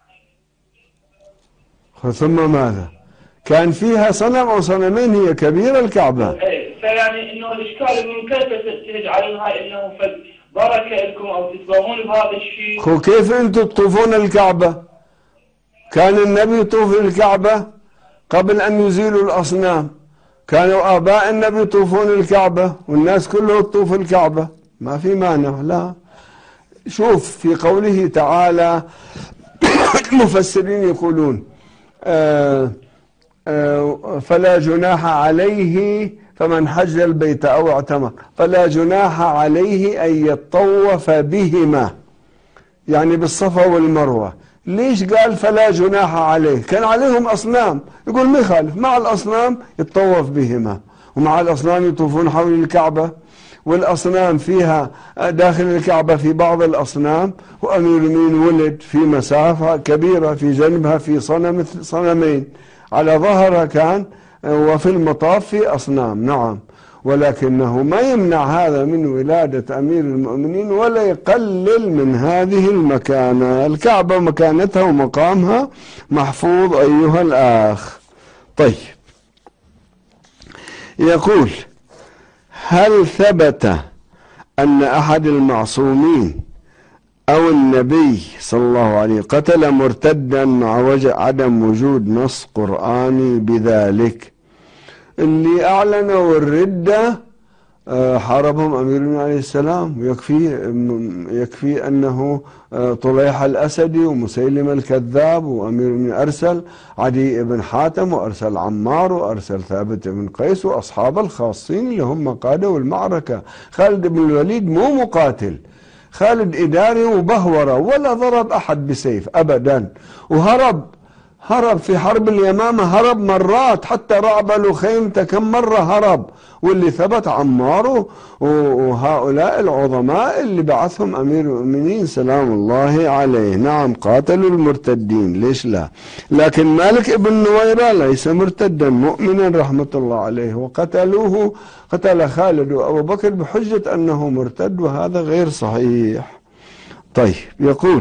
ثم ماذا؟ كان فيها صنم او صنمين، هي كبيره الكعبه. ايه، فيعني انه الاشكال من كيف تجعلونها انه بركه لكم او تتباهون بهذا الشيء. خو كيف انتم تطوفون الكعبه؟ كان النبي يطوف الكعبه قبل ان يزيلوا الاصنام، كانوا اباء النبي يطوفون الكعبه والناس كلها تطوف الكعبه، ما في مانع. لا، شوف في قوله تعالى المفسرين يقولون آآ آآ فلا جناح عليه فمن حج البيت أو اعتمر، فلا جناح عليه أن يطوف بهما، يعني بالصفا والمروة. ليش قال فلا جناح عليه؟ كان عليهم أصنام، يقول ما يخالف، مع الأصنام يتطوف بهما، ومع الأصنام يطوفون حول الكعبة، والأصنام فيها داخل الكعبة في بعض الأصنام، وأمير المؤمنين ولد في مسافة كبيرة في جنبها في صنم صنمين على ظهرها كان، وفي المطاف في أصنام. نعم، ولكنه ما يمنع هذا من ولادة أمير المؤمنين ولا يقلل من هذه المكانة. الكعبة مكانتها ومقامها محفوظ أيها الأخ. طيب، يقول هل ثبت أن أحد المعصومين أو النبي صلى الله عليه قتل مرتدا مع عدم وجود نص قرآني بذلك؟ اللي أعلنوا الردة حاربهم أمير المؤمنين عليه السلام، ويكفي يكفي أنه طليح الأسدي ومسيلمة الكذاب، وأمير المؤمنين أرسل عدي بن حاتم، وأرسل عمار، وأرسل ثابت بن قيس، وأصحاب الخاصين اللي هم قادوا المعركة. خالد بن الوليد مو مقاتل، خالد إداري وبهورة، ولا ضرب أحد بسيف أبدا، وهرب هرب في حرب اليمامة، هرب مرات، حتى رعبلوا خيمته كم مرة هرب. واللي ثبت عمار وهؤلاء العظماء اللي بعثهم أمير المؤمنين سلام الله عليه. نعم، قاتلوا المرتدين، ليش لا؟ لكن مالك ابن نويرة ليس مرتدا، مؤمنا رحمة الله عليه، وقتلوه، قتل خالد وأبو بكر بحجة أنه مرتد، وهذا غير صحيح. طيب، يقول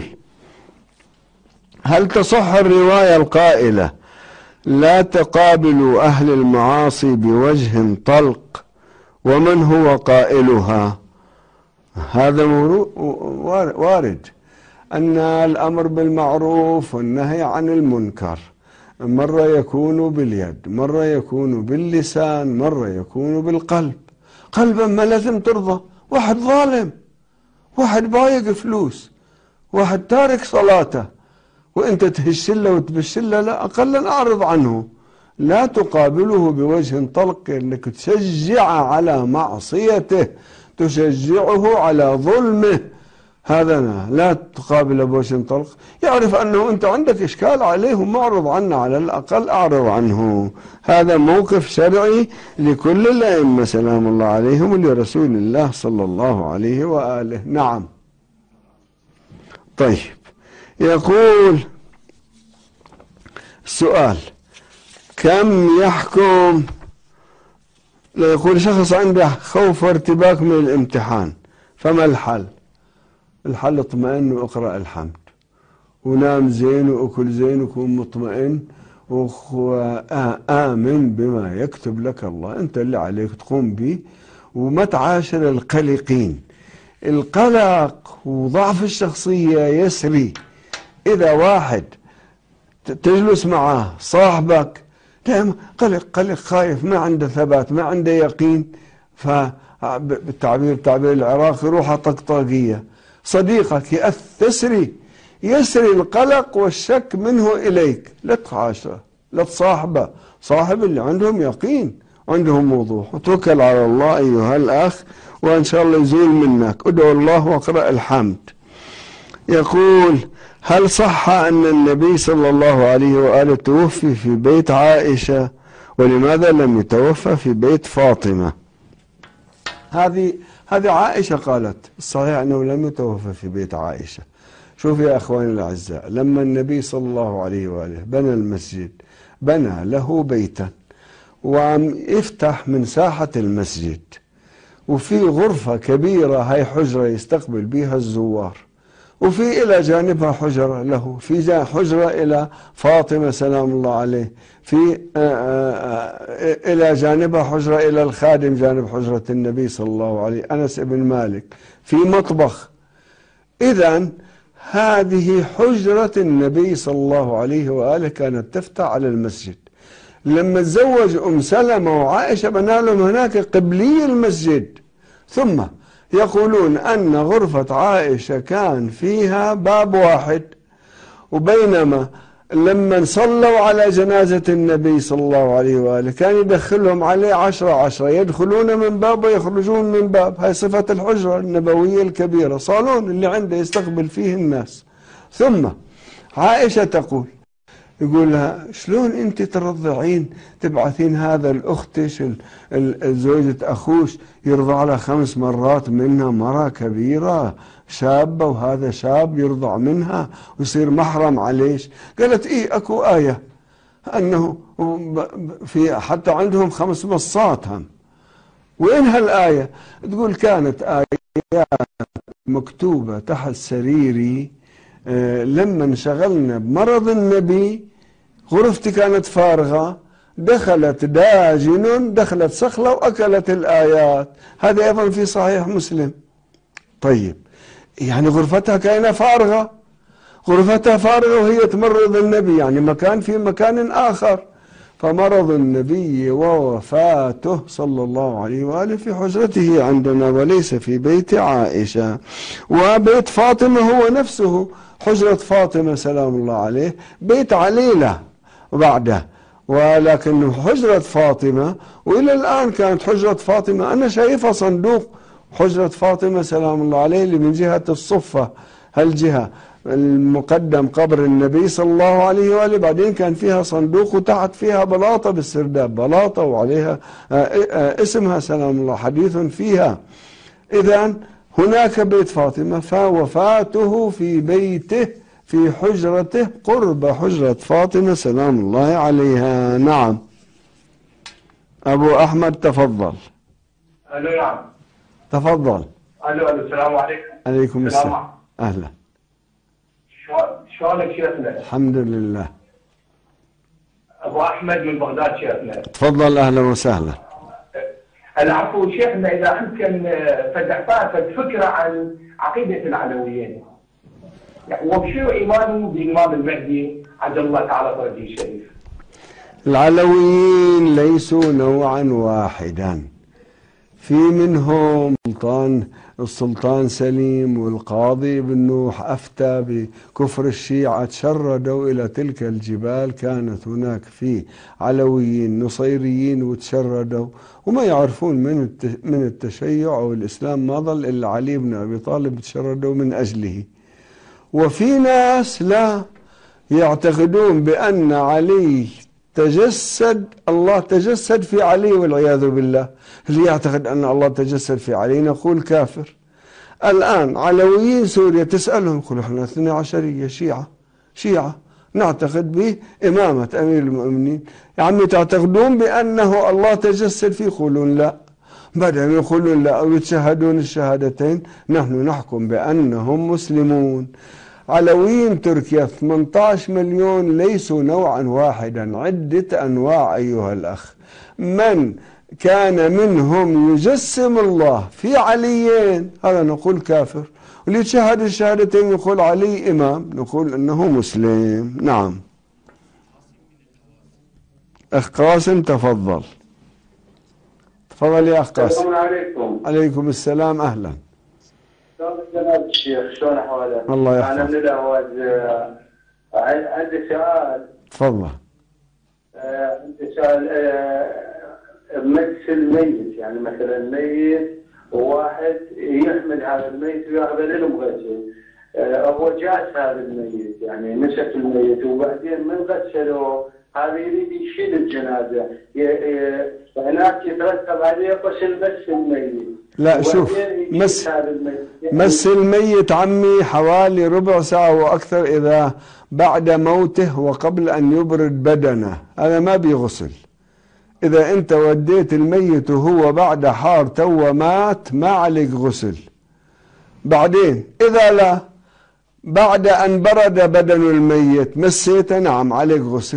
هل تصح الرواية القائلة لا تقابلوا أهل المعاصي بوجه طلق، ومن هو قائلها؟ هذا وارد أن الأمر بالمعروف والنهي عن المنكر مرة يكون باليد، مرة يكون باللسان، مرة يكون بالقلب. قلبا ما لازم ترضى، واحد ظالم، واحد بايق فلوس، واحد تارك صلاته، وانت تهشله وتبشله، لا، اقلا اعرض عنه. لا تقابله بوجه طلق، انك تشجع على معصيته، تشجعه على ظلمه، هذا لا, لا تقابله بوجه طلق. يعرف انه انت عندك اشكال عليه ومعرض عنه، على الاقل اعرض عنه. هذا موقف شرعي لكل الائمه سلام الله عليهم ولرسول الله صلى الله عليه واله. نعم. طيب، يقول السؤال كم يحكم، لا يقول شخص عنده خوف وارتباك من الامتحان، فما الحل؟ الحل اطمئن واقرأ الحمد، ونام زين وأكل زين وكون مطمئن وآمن بما يكتب لك الله. انت اللي عليك تقوم به، وما تعاشر القلقين. القلق وضعف الشخصية يسري. إذا واحد تجلس معه صاحبك دائما قلق قلق خايف، ما عنده ثبات، ما عنده يقين، فبالتعبير تعبير العراقي روحه طقطاقية. صديقك يسري يسري القلق والشك منه إليك، لا تعاشره، لا تصاحبه، صاحب اللي عندهم يقين، عندهم وضوح، وتوكل على الله أيها الأخ، وإن شاء الله يزول منك. ادعو الله واقرأ الحمد. يقول هل صح أن النبي صلى الله عليه وآله توفي في بيت عائشة، ولماذا لم يتوفى في بيت فاطمة؟ هذه هذه عائشة قالت. الصحيح أنه لم يتوفى في بيت عائشة. شوف يا أخواني الأعزاء، لما النبي صلى الله عليه وآله بنى المسجد بنى له بيتا وعم يفتح من ساحة المسجد، وفي غرفة كبيرة هاي حجرة يستقبل بها الزوار، وفي إلى جانبها حجرة له، في حجرة إلى فاطمة سلام الله عليه، في إلى جانبها حجرة إلى الخادم جانب حجرة النبي صلى الله عليه أنس بن مالك، في مطبخ. إذن هذه حجرة النبي صلى الله عليه وآله كانت تفتح على المسجد. لما تزوج أم سلمة وعائشة بنى لهم هناك قبلي المسجد. ثم يقولون أن غرفة عائشة كان فيها باب واحد، وبينما لما صلوا على جنازة النبي صلى الله عليه وآله كان يدخلهم عليه عشرة عشرة، يدخلون من باب ويخرجون من باب. هاي صفة الحجرة النبوية الكبيرة، صالون اللي عنده يستقبل فيه الناس. ثم عائشة تقول، يقول لها شلون انت ترضعين تبعثين هذا الاختش زوجة اخوش يرضع لها خمس مرات منها مرة كبيرة شابة، وهذا شاب يرضع منها ويصير محرم عليش؟ قالت ايه اكو آية انه في حتى عندهم خمس مصات هم. وين هالآية؟ تقول كانت آيات مكتوبة تحت سريري لما انشغلنا بمرض النبي، غرفتي كانت فارغة، دخلت داجن، دخلت صخلة وأكلت الآيات. هذا أيضا في صحيح مسلم. طيب يعني غرفتها كانت فارغة، غرفتها فارغة وهي تمرض النبي، يعني مكان في مكان آخر. فمرض النبي ووفاته صلى الله عليه وآله في حجرته عندنا وليس في بيت عائشة. وبيت فاطمة هو نفسه حجرة فاطمة سلام الله عليه، بيت عليلة بعده، ولكن حجرة فاطمة وإلى الآن كانت حجرة فاطمة أنا شايفها صندوق حجرة فاطمة سلام الله عليه اللي من جهة الصفة هالجهة المقدم قبر النبي صلى الله عليه وآله، بعدين كان فيها صندوق وتحت فيها بلاطة بالسرداب، بلاطة وعليها اسمها سلام الله حديث فيها. إذن هناك بيت فاطمة، فوفاته في بيته في حجرته قرب حجرة فاطمة سلام الله عليها. نعم أبو أحمد تفضل. ألو نعم تفضل. ألو ألو السلام عليكم. عليكم السلام. أهلا. شلونك شيخنا؟ الحمد لله. أبو أحمد من بغداد شيخنا. تفضل أهلا وسهلا. العفو شيخنا، إذا أمكن فد فكرة عن عقيدة العلويين، وبشو إيمانهم بالإمام المهدي عجل الله تعالى فرجه الشريف. العلويين ليسوا نوعا واحدا، في منهم سلطان السلطان سليم والقاضي بن نوح أفتى بكفر الشيعة، تشردوا إلى تلك الجبال. كانت هناك في علويين نصيريين وتشردوا وما يعرفون من من التشيع أو الإسلام ما ظل إلا علي بن أبي طالب تشردوا من أجله. وفي ناس لا يعتقدون بأن علي تجسد، الله تجسد في علي والعياذ بالله. اللي يعتقد أن الله تجسد في علي نقول كافر. الآن علويين سوريا تسألهم يقولوا احنا اثني عشرية شيعة شيعة نعتقد بإمامة أمير المؤمنين. يا عمي تعتقدون بأنه الله تجسد فيه؟ يقولون لا. بعدين يقولون لا ويتشهدون الشهادتين نحن نحكم بأنهم مسلمون. علويين تركيا ثمانية عشر مليون ليسوا نوعا واحدا، عدة أنواع أيها الأخ. من كان منهم يجسم الله في عليين هذا نقول كافر، واللي يتشهد الشهادتين يقول علي إمام نقول أنه مسلم. نعم أخ قاسم تفضل. تفضل يا أخ قاسم. السلام عليكم. عليكم السلام أهلا. شلون جناب الشيخ؟ شلون أحوالك؟ الله يحفظك. أنا من الأهواز. عندي سؤال. تفضل. عندي سؤال. مس الميت، يعني مثلا ميت وواحد يحمل هذا الميت وياخذ لهم غسل، هو جالس هذا الميت يعني مسك الميت وبعدين من غسله هذا يريد يشيل الجنازه، هناك يترتب عليه غسل بس الميت، لا شوف، مس مس الميت عمي حوالي ربع ساعة وأكثر إذا بعد موته وقبل أن يبرد بدنه، هذا ما بيغسل. إذا أنت وديت الميت وهو بعد حار تو مات ما عليك غسل. بعدين إذا لا بعد أن برد بدن الميت مسيته نعم عليك غسل،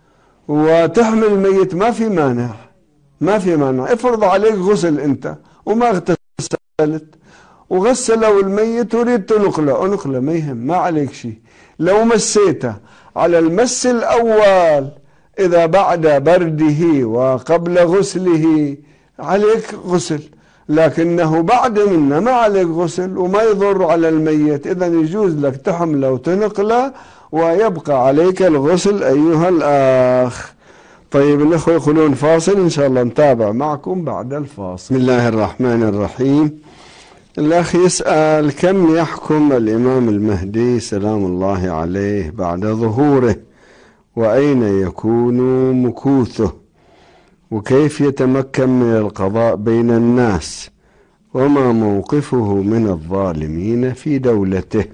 وتحمل الميت ما في مانع، ما في مانع. افرض عليك غسل أنت وما اغتسلت وغسلوا الميت وريد تنقله انقله ما يهم، ما عليك شيء. لو مسيته على المس الأول إذا بعد برده وقبل غسله عليك غسل، لكنه بعد منه ما عليك غسل وما يضر على الميت، إذا يجوز لك تحمله وتنقله ويبقى عليك الغسل أيها الأخ. طيب الأخوة يقولون فاصل، إن شاء الله نتابع معكم بعد الفاصل. بسم الله الرحمن الرحيم. الأخ يسأل: كم يحكم الإمام المهدي سلام الله عليه بعد ظهوره؟ وأين يكون مكوثه؟ وكيف يتمكن من القضاء بين الناس؟ وما موقفه من الظالمين في دولته؟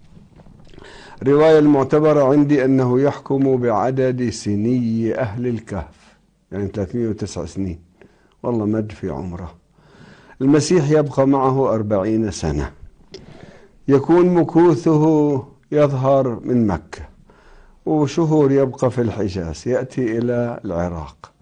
رواية المعتبرة عندي أنه يحكم بعدد سني أهل الكهف، يعني ثلاثمئة وتسع سنين، والله مد في عمره. المسيح يبقى معه أربعين سنة. يكون مكوثه يظهر من مكة، وشهور يبقى في الحجاز، يأتي إلى العراق،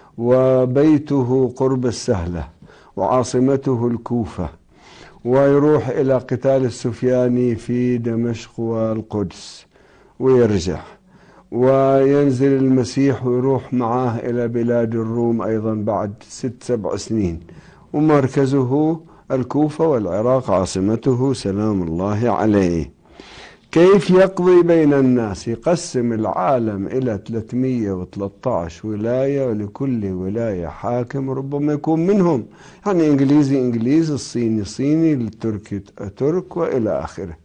وبيته قرب السهلة، وعاصمته الكوفة، ويروح إلى قتال السفياني في دمشق والقدس ويرجع، وينزل المسيح ويروح معه إلى بلاد الروم أيضا بعد ست سبع سنين، ومركزه الكوفة والعراق عاصمته سلام الله عليه. كيف يقضي بين الناس؟ يقسم العالم إلى ثلاثمئة وثلاثة عشر ولاية، ولكل ولاية حاكم ربما يكون منهم، يعني إنجليزي إنجليزي، الصيني صيني، التركي ترك، وإلى آخره.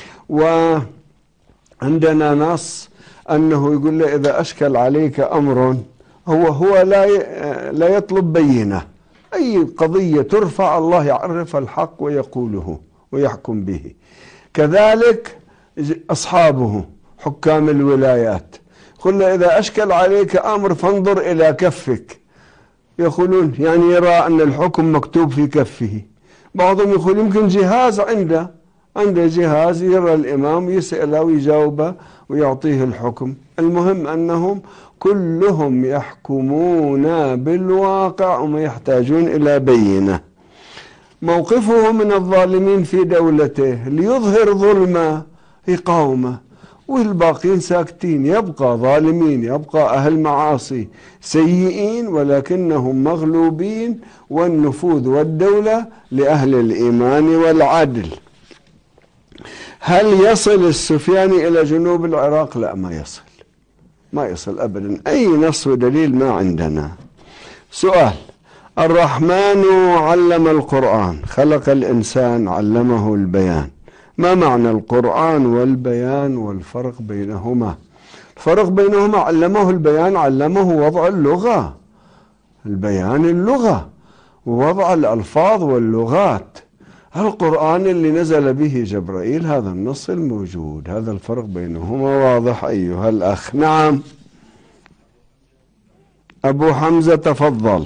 وعندنا نص أنه يقول له: إذا أشكل عليك أمر، هو هو لا لا يطلب بينة، أي قضية ترفع الله يعرف الحق ويقوله ويحكم به. كذلك أصحابه حكام الولايات، قلنا: إذا أشكل عليك أمر فانظر إلى كفك. يقولون يعني يرى أن الحكم مكتوب في كفه. بعضهم يقول يمكن جهاز عنده عنده جهاز يرى الإمام يسأله ويجاوبه ويعطيه الحكم. المهم أنهم كلهم يحكمون بالواقع وما يحتاجون إلى بينة. موقفه من الظالمين في دولته: ليظهر ظلمه يقاومه، والباقين ساكتين، يبقى ظالمين، يبقى أهل معاصي سيئين، ولكنهم مغلوبين، والنفوذ والدولة لأهل الإيمان والعدل. هل يصل السفياني إلى جنوب العراق؟ لا، ما يصل، ما يصل أبدا، أي نص ودليل ما عندنا. سؤال: الرحمن علم القرآن، خلق الإنسان، علمه البيان. ما معنى القرآن والبيان والفرق بينهما؟ الفرق بينهما: علمه البيان، علمه وضع اللغة، البيان اللغة ووضع الألفاظ واللغات. القرآن اللي نزل به جبرائيل، هذا النص الموجود، هذا الفرق بينهما واضح أيها الأخ. نعم أبو حمزة تفضل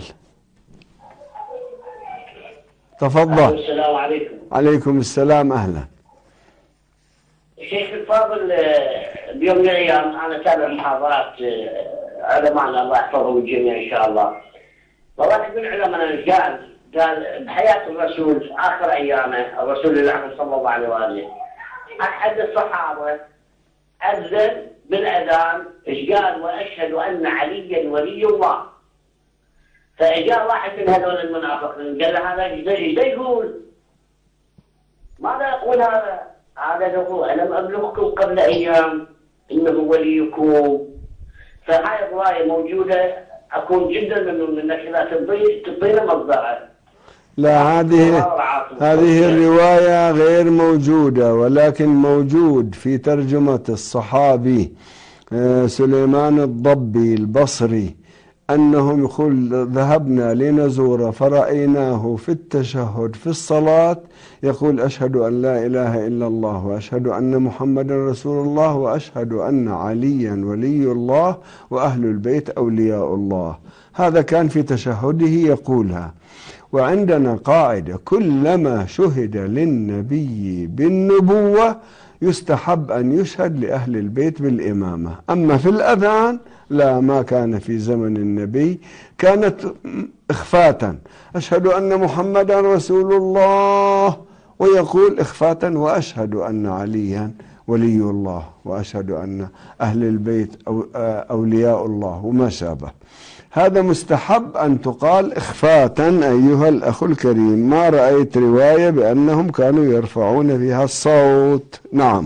تفضل. السلام عليكم. عليكم السلام، أهلا. شيخ الفاضل، بيوم من الأيام أنا أتابع محاضرات علماء الله يحفظهم الجميع إن شاء الله. وواحد من علماء قال قال بحياة الرسول آخر أيامه، الرسول الأعظم صلى الله عليه وآله، أحد الصحابة أذن بالأذان، إيش قال؟ وأشهد أن عليا ولي الله. فجاء واحد من هذول المنافقين قال له: هذا إيش يقول؟ ماذا يقول هذا؟ هذا يقول: ألم أبلغكم قبل أيام إنه وليكم. فهاي الرواية موجودة، أكون جدا من منك إذا تبين مصدرها. لا، هذه هذه الرواية غير موجودة، ولكن موجود في ترجمة الصحابي سليمان الضبي البصري أنهم يقول ذهبنا لنزور فرأيناه في التشهد في الصلاة يقول أشهد أن لا إله إلا الله وأشهد أن محمدا رسول الله وأشهد أن عليا ولي الله وأهل البيت أولياء الله. هذا كان في تشهده يقولها. وعندنا قاعدة كلما شهد للنبي بالنبوة يستحب أن يشهد لأهل البيت بالإمامة. أما في الأذان لا، ما كان في زمن النبي، كانت إخفاتا أشهد أن محمدا رسول الله ويقول إخفاتا وأشهد أن عليا ولي الله وأشهد أن أهل البيت أو أولياء الله وما شابه. هذا مستحب أن تقال إخفاتا أيها الأخ الكريم. ما رأيت رواية بأنهم كانوا يرفعون فيها الصوت. نعم.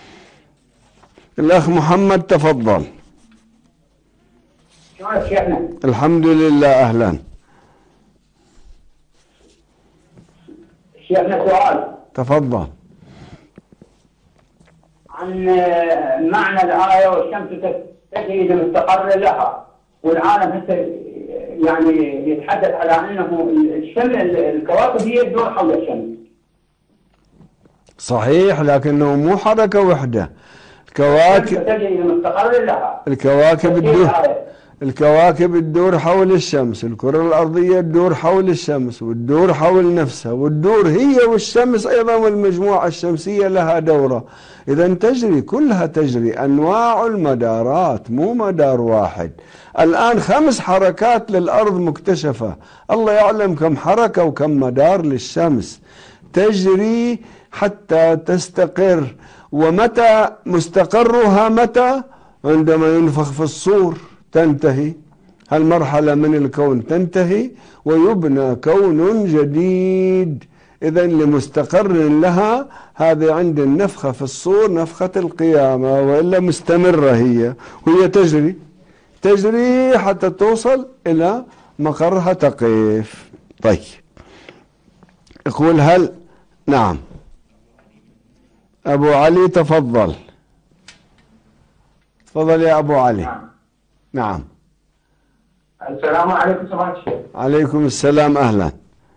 الأخ محمد تفضل. الحمد لله. أهلا. شيخنا سؤال. تفضل. عن معنى الآية والشمس تجري لمستقر لها، والعالم هسه يعني يتحدث على أنه الشمس الكواكب هي تدور حول الشمس. صحيح، لكنه مو حركة وحدة. الكواكب تجري لمستقر لها. الكواكب الدور الكواكب تدور حول الشمس، الكرة الأرضية تدور حول الشمس وتدور حول نفسها، والدور هي والشمس أيضا، والمجموعة الشمسية لها دورة. إذا تجري كلها تجري، أنواع المدارات مو مدار واحد. الآن خمس حركات للأرض مكتشفة، الله يعلم كم حركة وكم مدار للشمس تجري حتى تستقر. ومتى مستقرها؟ متى؟ عندما ينفخ في الصور تنتهي هالمرحلة من الكون، تنتهي ويبنى كون جديد. إذن لمستقر لها هذه عند النفخة في الصور نفخة القيامة، وإلا مستمرة هي، وهي تجري تجري حتى توصل إلى مقرها تقف. طيب، يقول هل نعم أبو علي تفضل. تفضل يا أبو علي. نعم. نعم. السلام عليكم سماحة الشيخ. عليكم السلام. أهلا.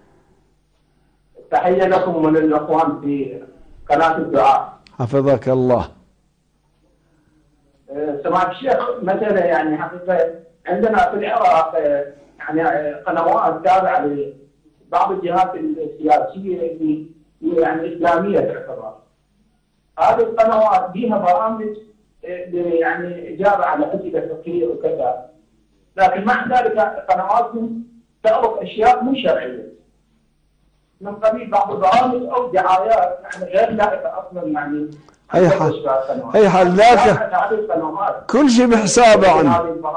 تحية لكم وللأخوان في قناة الدعاء. حفظك الله. سماحة الشيخ، مثلا يعني حقيقة عندنا في العراق يعني قنوات تابعة لبعض الجهات السياسية اللي يعني إسلامية تعتبر. هذه القنوات فيها برامج يعني إجابة على أسئلة فقهية وكذا، لكن مع ذلك قنواتهم تعرض أشياء مو شرعية من قبيل بعض البرامج أو دعايات يعني غير لائقة أصلا. يعني هي حال هي حال ذاك كل شيء بحسابه عمي.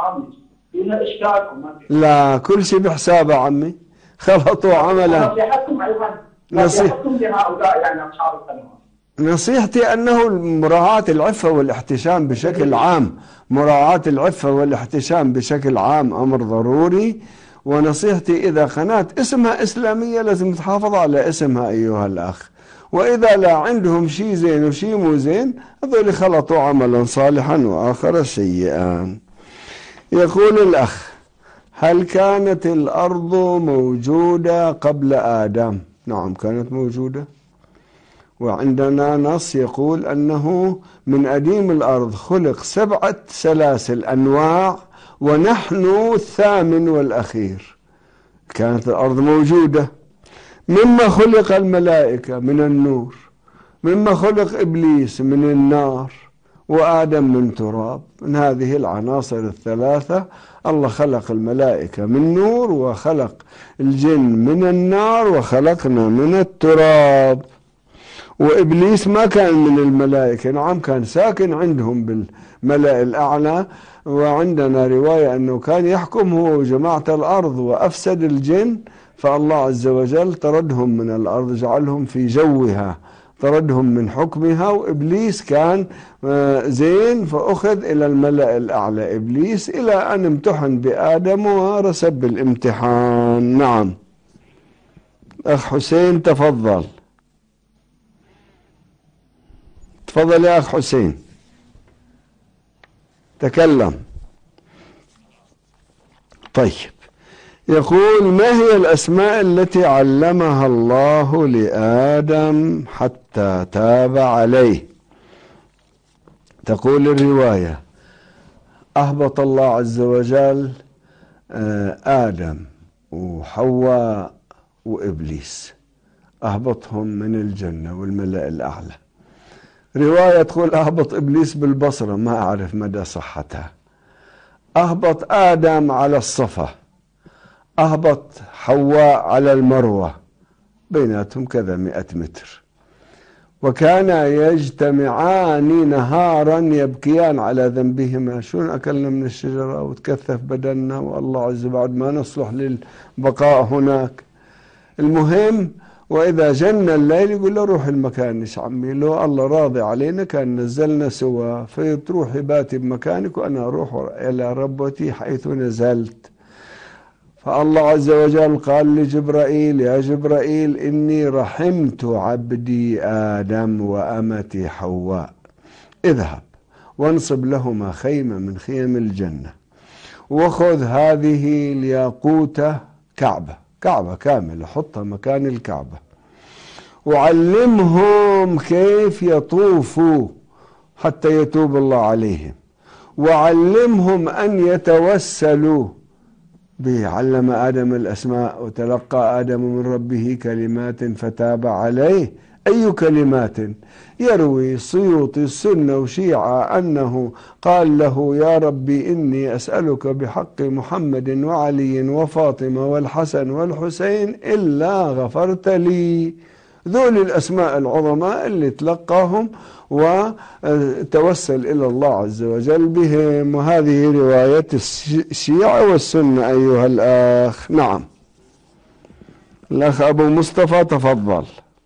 لا، كل شيء بحسابه عمي. خلطوا عملا. نصيحتكم أيضا نصيحتكم لهؤلاء يعني أصحاب القنوات. نصيحتي أنه مراعاة العفة والاحتشام بشكل عام، مراعاة العفة والاحتشام بشكل عام أمر ضروري. ونصيحتي إذا قناة اسمها إسلامية لازم تحافظ على اسمها أيها الأخ، وإذا لا عندهم شيء زين وشيء مو زين هذول خلطوا عملا صالحا وآخر سيئا. يقول الأخ هل كانت الأرض موجودة قبل آدم؟ نعم كانت موجودة، وعندنا نص يقول أنه من أديم الأرض خلق سبعة سلاسل أنواع ونحن الثامن والأخير. كانت الأرض موجودة. مما خلق الملائكة من النور، مما خلق إبليس من النار، وآدم من تراب. من هذه العناصر الثلاثة الله خلق الملائكة من نور، وخلق الجن من النار، وخلقنا من التراب. وإبليس ما كان من الملائكة، نعم كان ساكن عندهم بالملأ الأعلى، وعندنا رواية أنه كان يحكم هو وجماعة الأرض وأفسد الجن، فالله عز وجل طردهم من الأرض، جعلهم في جوها، طردهم من حكمها. وإبليس كان زين فأخذ إلى الملأ الأعلى إبليس، إلى أن امتحن بآدم ورسب بالامتحان. نعم. أخ حسين تفضل. تفضل يا أخ حسين، تكلم. طيب، يقول: ما هي الأسماء التي علمها الله لآدم حتى تاب عليه؟ تقول الرواية: أهبط الله عز وجل آدم وحواء وإبليس، أهبطهم من الجنة والملأ الأعلى. رواية تقول أهبط إبليس بالبصرة، ما أعرف مدى صحتها. أهبط آدم على الصفا، أهبط حواء على المروة، بيناتهم كذا مئة متر. وكانا يجتمعان نهارا يبكيان على ذنبهما: شون أكلنا من الشجرة وتكثف بدننا والله عز وجل ما نصلح للبقاء هناك. المهم، وإذا جن الليل يقول له: روح المكان يا عمي، لو الله راضي علينا كان نزلنا سوا، فتروحي باتي بمكانك وأنا أروح إلى ربوتي حيث نزلت. فالله عز وجل قال لجبرائيل: يا جبرائيل، إني رحمت عبدي آدم وأمتي حواء، اذهب وانصب لهما خيمة من خيم الجنة، وخذ هذه الياقوتة كعبة كعبة كاملة، حطها مكان الكعبة، وعلمهم كيف يطوفوا حتى يتوب الله عليهم، وعلمهم أن يتوسلوا به. علم آدم الأسماء، وتلقى آدم من ربه كلمات فتاب عليه. أي كلمات؟ يروي السيوطي السنة وشيعة أنه قال له: يا ربي، إني أسألك بحق محمد وعلي وفاطمة والحسن والحسين إلا غفرت لي. ذول الأسماء العظماء اللي تلقاهم وتوسل إلى الله عز وجل بهم. وهذه رواية الشيعة والسنة أيها الأخ. نعم، الأخ أبو مصطفى تفضل.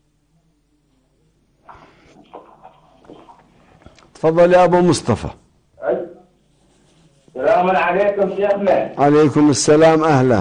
تفضل يا أبو مصطفى. السلام عليكم شيخنا. عليكم السلام، أهلا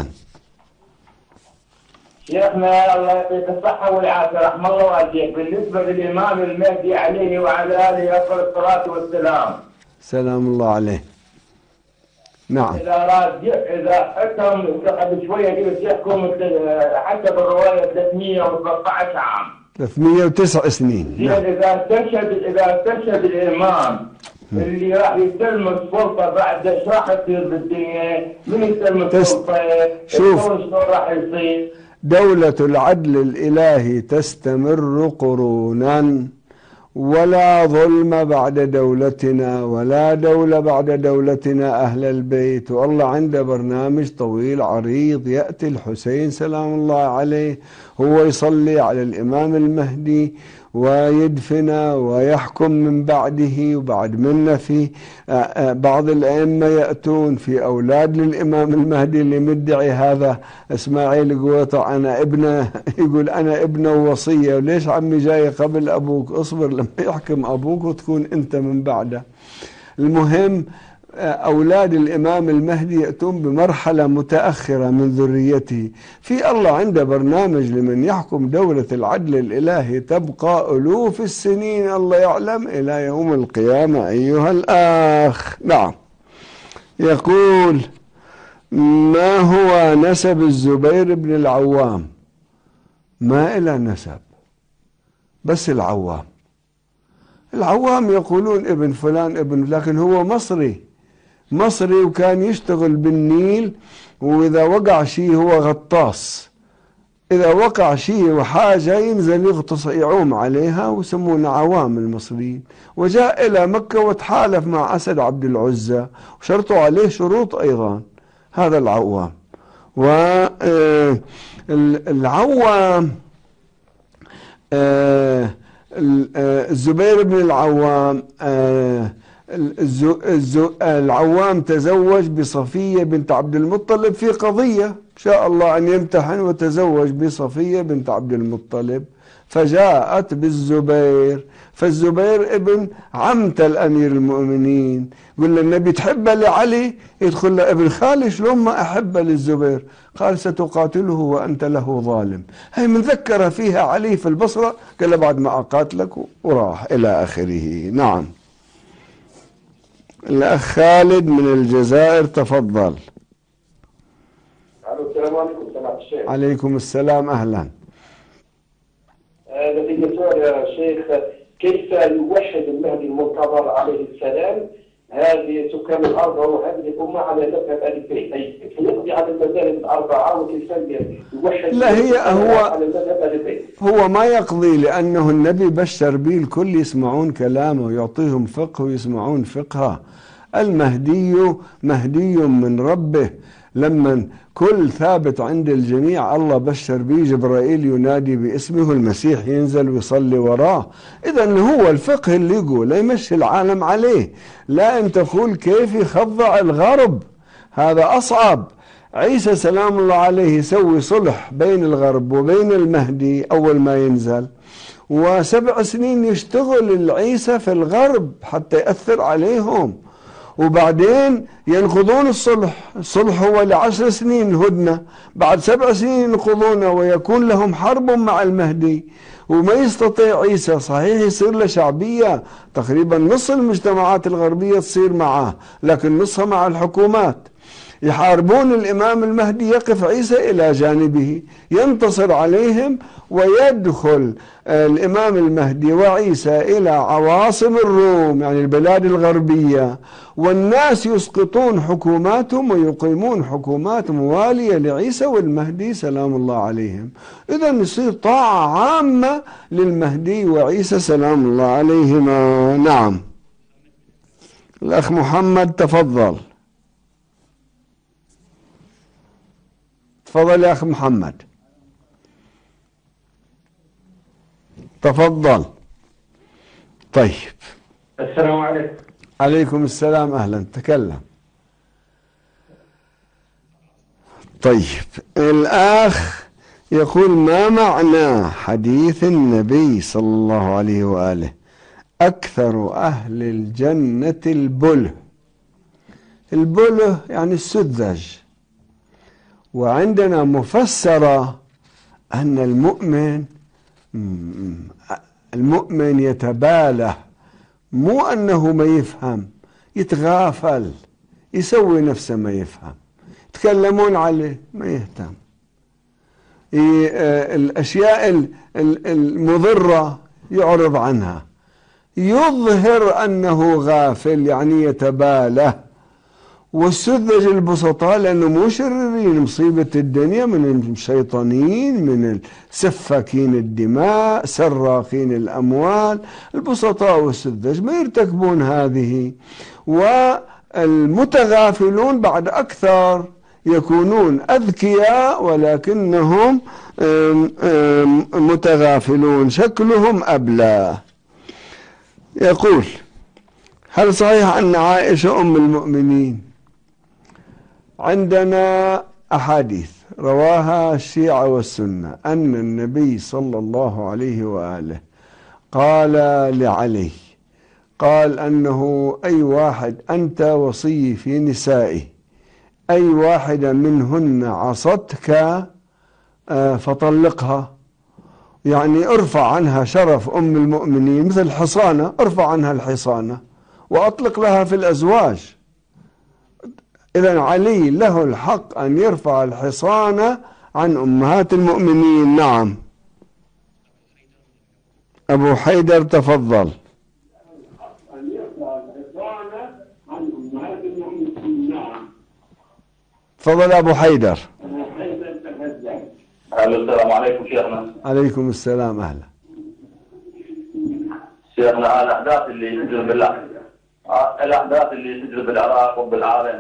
شيخنا، الله يعطيك الصحة والعافية، رحم الله والديك. بالنسبة للإمام المهدي عليه وعلى آله أفضل الصلاة والسلام، سلام الله عليه. نعم. إذا راد إذا حكم قبل شوية قلت يحكم حسب الرواية ثلاثمئة وثلاثة عشر عام، ثلاثمئة وتسع سنين. زين. إذا استشهد إذا استشهد الإمام اللي راح يستلم السلطة بعد ايش راح يصير بالدنيا؟ من يستلم السلطة؟ شوف، شلون راح يصير؟ دولة العدل الإلهي تستمر قرونا، ولا ظلم بعد دولتنا، ولا دولة بعد دولتنا أهل البيت. والله عنده برنامج طويل عريض. يأتي الحسين سلام الله عليه، هو يصلي على الإمام المهدي ويدفن ويحكم من بعده، وبعد منه في بعض الأئمة يأتون في أولاد للإمام المهدي اللي مدعي هذا إسماعيل قويطة أنا ابنه، يقول أنا ابنه وصية. وليش عمي جاي قبل أبوك؟ اصبر لما يحكم أبوك وتكون أنت من بعده. المهم، أولاد الإمام المهدي يأتون بمرحلة متأخرة من ذريته. في الله عنده برنامج لمن يحكم دولة العدل الإلهي تبقى ألوف السنين، الله يعلم، إلى يوم القيامة أيها الأخ. نعم. يقول: ما هو نسب الزبير بن العوام؟ ما إلى نسب، بس العوام. العوام يقولون ابن فلان ابن، لكن هو مصري مصري وكان يشتغل بالنيل، وإذا وقع شيء هو غطاس، إذا وقع شيء وحاجة ينزل يغطس يعوم عليها، ويسمونه عوام المصريين. وجاء إلى مكة وتحالف مع أسد عبد العزى، وشرطوا عليه شروط أيضا. هذا العوام. والعوام الزبير بن العوام العوام تزوج بصفية بنت عبد المطلب في قضية شاء الله أن يمتحن، وتزوج بصفية بنت عبد المطلب، فجاءت بالزبير. فالزبير ابن عمة الأمير المؤمنين، يقول النبي تحبه لعلي؟ يدخل له ابن خالي، شلون ما أحبه للزبير؟ قال ستقاتله وأنت له ظالم. هي من ذكر فيها علي في البصرة، قال بعد ما أقاتلك، وراح إلى آخره. نعم. الأخ خالد من الجزائر تفضل. السلام عليكم سماحة الشيخ. عليكم السلام أهلا. لدي سؤال يا شيخ، كيف يوحد المهدي المنتظر عليه السلام هذه سكان الأرض وهذه الأمة على مذهب ألفين، أي كيف يقضي على المذاهب الأربعة وكيف يوحد لا هي هو على مذهب ألفين؟ هو ما يقضي، لأنه النبي بشر به الكل يسمعون كلامه ويعطيهم فقه ويسمعون فقهه. المهدي مهدي من ربه، لما كل ثابت عند الجميع الله بشر به، جبرائيل ينادي باسمه، المسيح ينزل ويصلي وراه. إذن هو الفقه اللي يقول يمشي العالم عليه، لا أن تقول كيف يخضع الغرب، هذا أصعب. عيسى سلام الله عليه يسوي صلح بين الغرب وبين المهدي أول ما ينزل، وسبع سنين يشتغل العيسى في الغرب حتى يأثر عليهم، وبعدين ينقضون الصلح. الصلح هو لعشر سنين هدنة، بعد سبع سنين ينقضونه ويكون لهم حرب مع المهدي، وما يستطيع عيسى. صحيح يصير له شعبية، تقريبا نص المجتمعات الغربية تصير معه، لكن نصها مع الحكومات. يحاربون الإمام المهدي، يقف عيسى إلى جانبه ينتصر عليهم، ويدخل الإمام المهدي وعيسى إلى عواصم الروم يعني البلاد الغربية، والناس يسقطون حكوماتهم ويقيمون حكومات موالية لعيسى والمهدي سلام الله عليهم. إذن يصير طاعة عامة للمهدي وعيسى سلام الله عليهما. نعم. الأخ محمد تفضل. تفضل يا أخ محمد، تفضل. طيب. السلام عليكم. عليكم السلام، أهلا، تكلم. طيب، الأخ يقول: ما معنى حديث النبي صلى الله عليه وآله أكثر أهل الجنة البله؟ البله يعني السذج، وعندنا مفسرة أن المؤمن المؤمن يتباله، مو أنه ما يفهم، يتغافل، يسوي نفسه ما يفهم، يتكلمون عليه ما يهتم، الأشياء المضرة يعرض عنها، يظهر أنه غافل يعني يتباله. والسذج البسطاء لأنه مو شريرين، مصيبة الدنيا من الشيطانيين، من سفاكين الدماء، سراقين الأموال. البسطاء والسذج ما يرتكبون هذه. والمتغافلون بعد أكثر يكونون أذكياء ولكنهم متغافلون، شكلهم أبلى. يقول: هل صحيح أن عائشة أم المؤمنين؟ عندنا أحاديث رواها الشيعة والسنة أن النبي صلى الله عليه وآله قال لعلي، قال أنه أي واحد أنت وصي في نسائه، أي واحدة منهن عصتك فطلقها، يعني ارفع عنها شرف أم المؤمنين، مثل حصانة، ارفع عنها الحصانة وأطلق لها في الأزواج. إذن علي له الحق أن يرفع الحصانة عن أمهات المؤمنين. نعم. أبو حيدر تفضل. تفضل أبو حيدر. السلام عليكم شيخنا. عليكم السلام، أهلا شيخنا. الأحداث اللي تجري بالله الأحداث اللي تجري بالعراق وبالعالم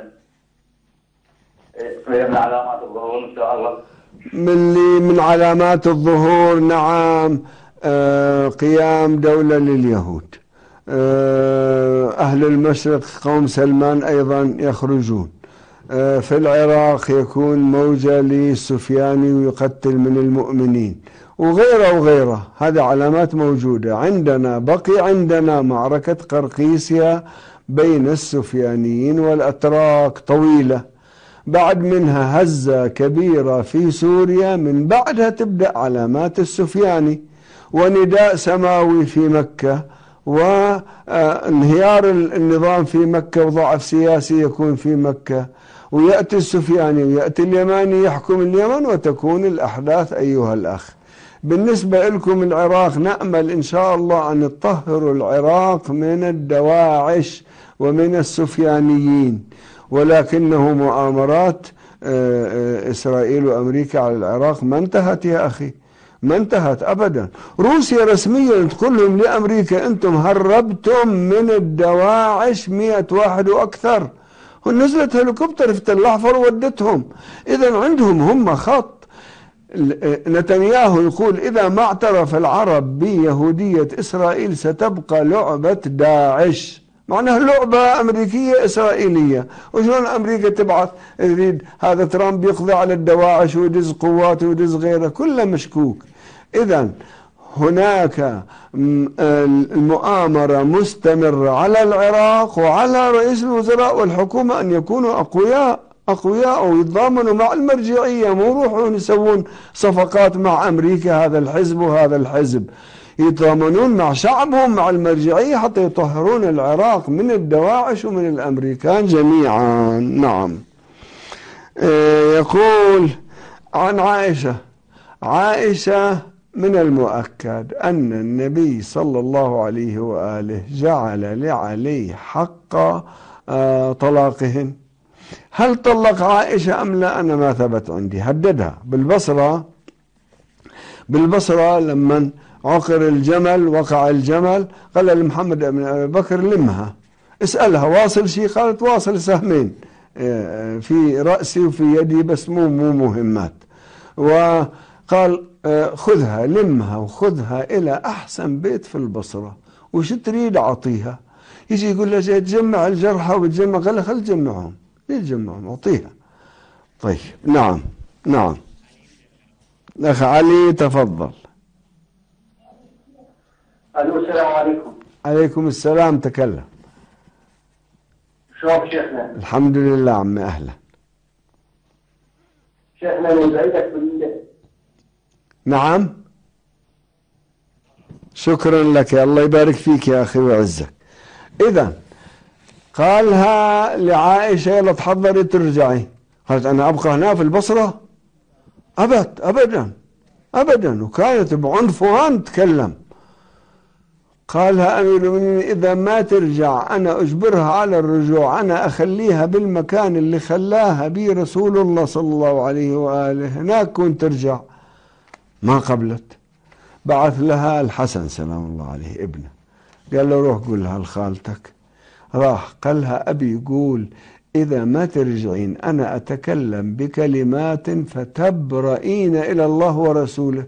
من علامات الظهور إن شاء الله. من من علامات الظهور، نعم، آه قيام دولة لليهود. آه أهل المشرق قوم سلمان أيضا يخرجون. آه في العراق يكون موجة للسفياني ويقتل من المؤمنين، وغيره وغيره. هذه علامات موجودة عندنا. بقي عندنا معركة قرقيسيا بين السفيانيين والأتراك طويلة، بعد منها هزة كبيرة في سوريا، من بعدها تبدأ علامات السفياني، ونداء سماوي في مكة، وانهيار النظام في مكة، وضعف سياسي يكون في مكة، ويأتي السفياني ويأتي اليماني يحكم اليمن وتكون الأحداث أيها الأخ. بالنسبة لكم العراق، نأمل إن شاء الله أن تطهروا العراق من الدواعش ومن السفيانيين، ولكنه مؤامرات إسرائيل وأمريكا على العراق ما انتهت يا أخي، ما انتهت أبدا. روسيا رسميا تقول لهم لأمريكا أنتم هربتم من الدواعش مئة واحد وأكثر، ونزلت هليكوبتر في تل الأحمر وودتهم. إذا عندهم هم خط. نتنياهو يقول إذا ما اعترف العرب بيهودية إسرائيل ستبقى لعبة داعش، معناها لعبة أمريكية إسرائيلية. وشلون أمريكا تبعث يريد هذا ترامب يقضي على الدواعش ويدز قوات ويدز غيره، كله مشكوك. إذا هناك المؤامرة مستمرة على العراق وعلى رئيس الوزراء والحكومة أن يكونوا أقوياء أقوياء ويتضامنوا مع المرجعية، مو يروحون يسوون صفقات مع أمريكا هذا الحزب وهذا الحزب، يتضامنون مع شعبهم مع المرجعية حتى يطهرون العراق من الدواعش ومن الأمريكان جميعا. نعم. يقول عن عائشة عائشة من المؤكد أن النبي صلى الله عليه وآله جعل لعلي حق طلاقهن. هل طلق عائشة أم لا؟ أنا ما ثبت عندي. هددها بالبصرة بالبصرة لما عقر الجمل وقع الجمل قال لمحمد بن أبي بكر لمها اسألها واصل شيء، قالت واصل سهمين في رأسي وفي يدي بس مو مو مهمات. وقال خذها لمها وخذها إلى أحسن بيت في البصرة، وش تريد أعطيها؟ يجي يقول له جاي تجمع الجرحى وتجمع، قال له خل تجمعهم. ليه تجمعهم؟ أعطيها. طيب نعم نعم. أخ علي تفضل. الو السلام عليكم. عليكم السلام، تكلم. شلونك شيخنا؟ الحمد لله عمي، أهلا. شيخنا نزعجك بالله. نعم. شكرا لك، يا الله يبارك فيك يا أخي ويعزك. إذا قالها لعائشة يلا تحضري ترجعي، قالت أنا أبقى هنا في البصرة؟ أبد أبدا أبدا، وكانت بعنفوان تكلم. قالها أمير المؤمنين إذا ما ترجع أنا أجبرها على الرجوع، أنا أخليها بالمكان اللي خلاها بي رسول الله صلى الله عليه وآله، هناك كنت ترجع. ما قبلت. بعث لها الحسن سلام الله عليه ابنه، قال له روح قول لها لخالتك. راح قال لها أبي يقول إذا ما ترجعين أنا أتكلم بكلمات فتبرئين إلى الله ورسوله.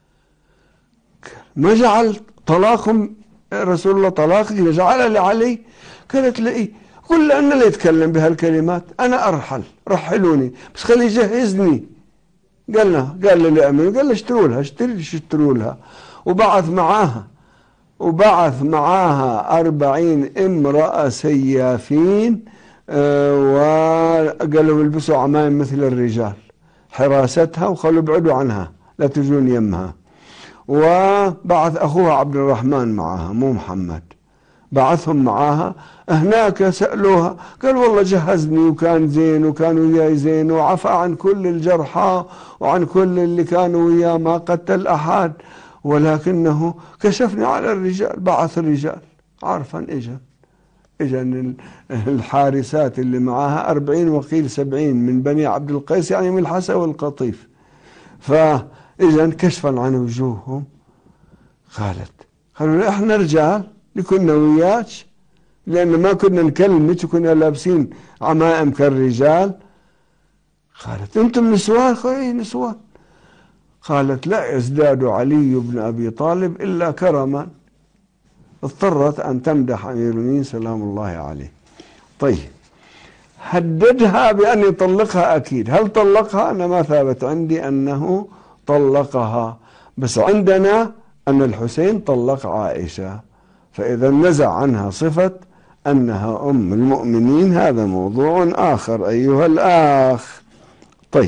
ما جعل طلاقهم رسول الله طلاقك جعل لعلي؟ قالت لي قل أنا لا يتكلم بهالكلمات، أنا أرحل، رحلوني بس خلي يجهزني. قال له قال له لأمين، قال له اشتروا لها اشتري اشتروا لها. وبعث معاها وبعث معاها أربعين امرأة سيافين، اه وقال لهم البسوا عمايم مثل الرجال حراستها وخلوا ابعدوا عنها لا تجون يمها. وبعث أخوها عبد الرحمن معاها مو محمد، بعثهم معاها. هناك سألوها قال والله جهزني وكان زين وكان وياي زين وعفى عن كل الجرحى وعن كل اللي كانوا وياه، ما قتل أحد، ولكنه كشفني على الرجال. بعث الرجال عارفا إجا إجا الحارسات اللي معاها أربعين وقيل سبعين من بني عبد القيس، يعني من الحسا والقطيف. فإجا كشفا عن وجوههم. قالت قالوا احنا رجال لكنا وياك لأن ما كنا نكلمك وكنا لابسين عمائم كالرجال. قالت انتم نسوان؟ قالوا نسوان. قالت لا يزداد علي بن أبي طالب إلا كرما. اضطرت أن تمدح أمير المؤمنين سلام الله عليه. طيب هددها بأن يطلقها أكيد. هل طلقها؟ أنا ما ثابت عندي أنه طلقها، بس عندنا أن الحسين طلق عائشة، فإذا نزع عنها صفة أنها أم المؤمنين هذا موضوع آخر أيها الأخ. طيب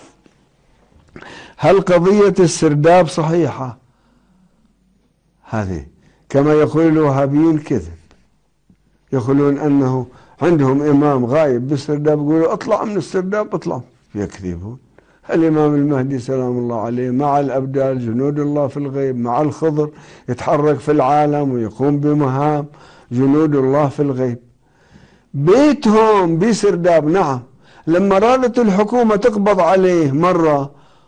هل قضية السرداب صحيحة؟ هذه كما يقول الوهابيين كذب، يقولون أنه عندهم إمام غايب بالسرداب يقولوا اطلع من السرداب اطلع، يكذبون. الإمام المهدي سلام الله عليه مع الأبدال جنود الله في الغيب، مع الخضر يتحرك في العالم ويقوم بمهام جنود الله في الغيب. بيتهم بسرداب. نعم، لما رادت الحكومة تقبض عليه مرة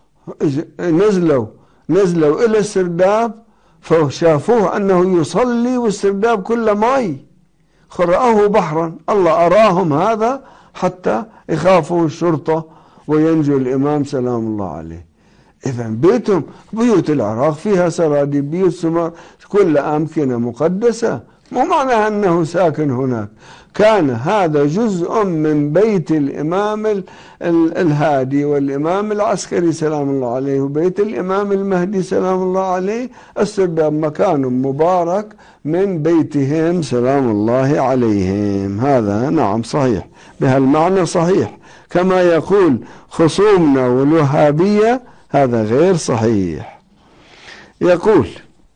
نزلوا نزلوا إلى السرداب فشافوه أنه يصلي والسرداب كله ماء، رآه بحرا. الله أراهم هذا حتى يخافوا الشرطة وينجو الإمام سلام الله عليه. إذا بيتهم، بيوت العراق فيها سراديب، بيوت سمر، كل أمكنة مقدسة، مو معناها أنه ساكن هناك. كان هذا جزء من بيت الإمام الهادي والإمام العسكري سلام الله عليه وبيت الإمام المهدي سلام الله عليه. السرداب مكان مبارك من بيتهم سلام الله عليهم. هذا نعم صحيح، بهالمعنى صحيح. كما يقول خصومنا والوهابية هذا غير صحيح. يقول: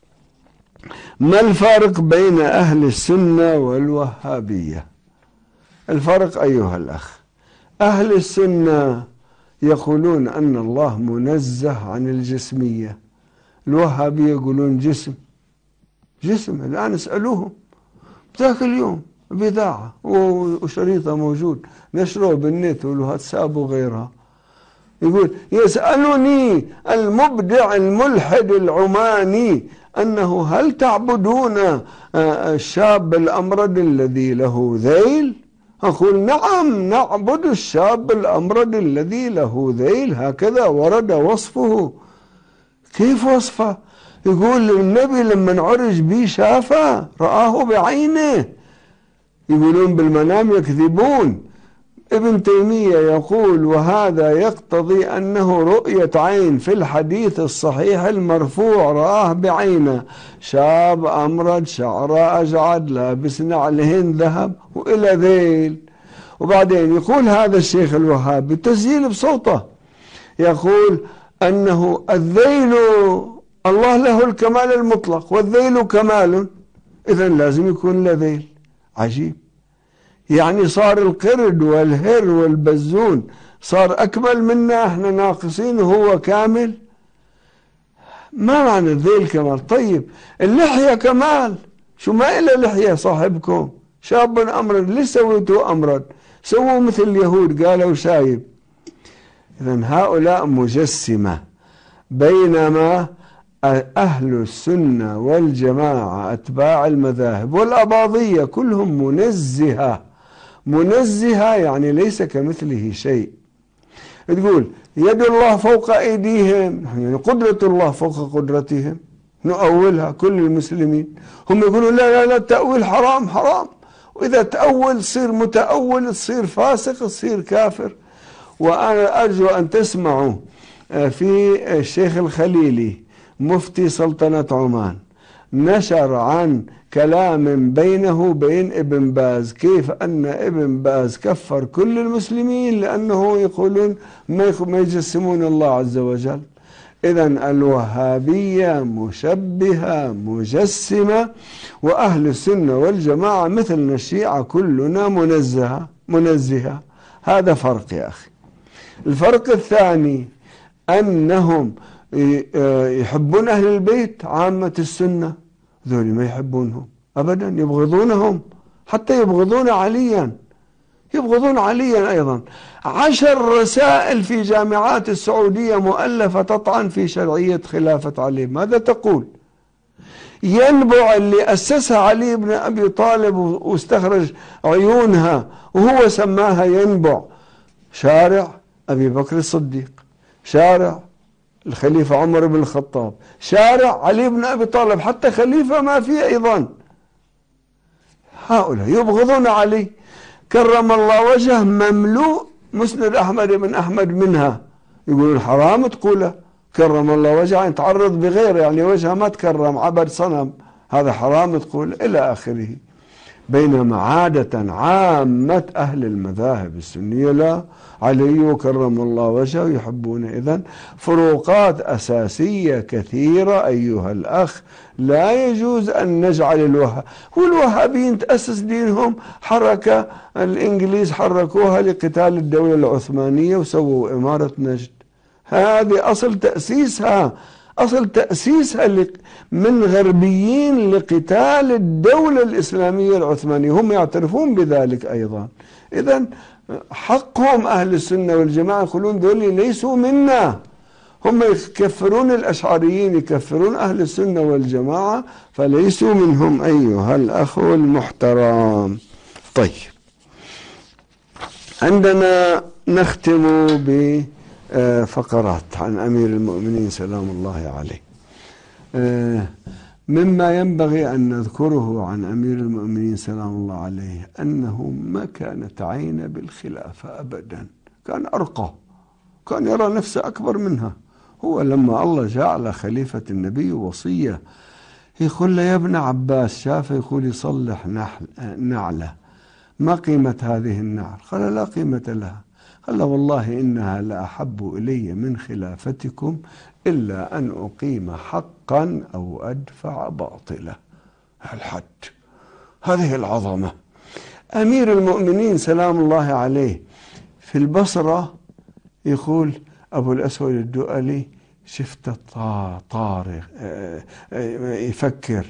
ما الفرق بين أهل السنة والوهابية؟ الفرق أيها الأخ، أهل السنة يقولون أن الله منزه عن الجسمية، الوهابية يقولون جسم جسم. الآن اسألوهم ذاك اليوم بضاعة وشريطة موجود نشروه بالنت والواتساب وغيرها، يقول: يسألني المبدع الملحد العماني أنه هل تعبدون الشاب الأمرد الذي له ذيل؟ أقول: نعم، نعبد الشاب الأمرد الذي له ذيل، هكذا ورد وصفه. كيف وصفه؟ يقول النبي لما عرج به شافه، رآه بعينه. يقولون بالمنام يكذبون. ابن تيمية يقول: وهذا يقتضي أنه رؤية عين في الحديث الصحيح المرفوع، رآه بعينه، شاب أمرد شعره أجعد لابس نعلهن ذهب وإلى ذيل. وبعدين يقول هذا الشيخ الوهابي تسجيل بصوته، يقول أنه الذيل الله له الكمال المطلق والذيل كمال، إذن لازم يكون له ذيل. عجيب، يعني صار القرد والهر والبزون صار أكمل منا، احنا ناقصين وهو كامل. ما معنى الذيل كمال؟ طيب اللحية كمال، شو ما إلا لحية صاحبكم؟ شاب أمرد، ليش سويتوا أمرد؟ سووا مثل اليهود قالوا شايب. إذن هؤلاء مجسمة، بينما أهل السنة والجماعة أتباع المذاهب والأباضية كلهم منزهة. منزهة يعني ليس كمثله شيء. تقول يد الله فوق أيديهم، يعني قدرة الله فوق قدرتهم، نؤولها كل المسلمين. هم يقولون لا لا لا التأويل حرام حرام، وإذا تأول تصير متأول، تصير فاسق، تصير كافر. وأنا أرجو أن تسمعوا في الشيخ الخليلي مفتي سلطنة عمان نشر عن كلام بينه وبين ابن باز، كيف أن ابن باز كفر كل المسلمين لأنه يقولون ما يجسمون الله عز وجل. إذن الوهابية مشبهة مجسمة، وأهل السنة والجماعة مثلنا الشيعة كلنا منزهة منزهة. هذا فرق يا أخي. الفرق الثاني أنهم يحبون أهل البيت، عامة السنة ذول ما يحبونهم أبدا، يبغضونهم، حتى يبغضون عليا، يبغضون عليا أيضا. عشر رسائل في جامعات السعودية مؤلفة تطعن في شرعية خلافة علي. ماذا تقول؟ ينبع اللي أسسها علي بن أبي طالب واستخرج عيونها وهو سماها ينبع، شارع أبي بكر الصديق، شارع الخليفة عمر بن الخطاب، شارع علي بن أبي طالب، حتى خليفة ما فيه أيضا. هؤلاء يبغضون علي، كرم الله وجهه مملوء مسند أحمد بن أحمد منها، يقولون حرام تقوله كرم الله وجهه، يتعرض بغيره، يعني وجهه ما تكرم، عبد صنم، هذا حرام تقول إلى آخره. بينما عادة عامة أهل المذاهب السنية لا، علي وكرم الله وجهه يحبون. إذن فروقات أساسية كثيرة أيها الأخ، لا يجوز أن نجعل الوهاب، والوهابيين تأسس دينهم حركة الإنجليز حركوها لقتال الدولة العثمانية وسووا إمارة نجد، هذه أصل تأسيسها، أصل تأسيسها من غربيين لقتال الدولة الإسلامية العثمانية، هم يعترفون بذلك أيضا. إذن حقهم أهل السنة والجماعة يقولون دول ليسوا منا، هم يكفرون الأشعريين، يكفرون أهل السنة والجماعة، فليسوا منهم أيها الأخ المحترم. طيب، عندنا نختم بفقرات عن أمير المؤمنين سلام الله عليه. مما ينبغي أن نذكره عن أمير المؤمنين سلام الله عليه أنه ما كان تعين بالخلافة أبدا، كان أرقى، كان يرى نفسه أكبر منها. هو لما الله جعل خليفة النبي وصية يقول له يا ابن عباس، شافه يقول يصلح نعلة، ما قيمة هذه النعل؟ قال لا قيمة لها. قال والله إنها لأحب إلي من خلافتكم إلا أن أقيم حقا أو أدفع باطلا. الحد، هذه العظمة. أمير المؤمنين سلام الله عليه في البصرة يقول أبو الأسود الدؤلي شفت طارق يفكر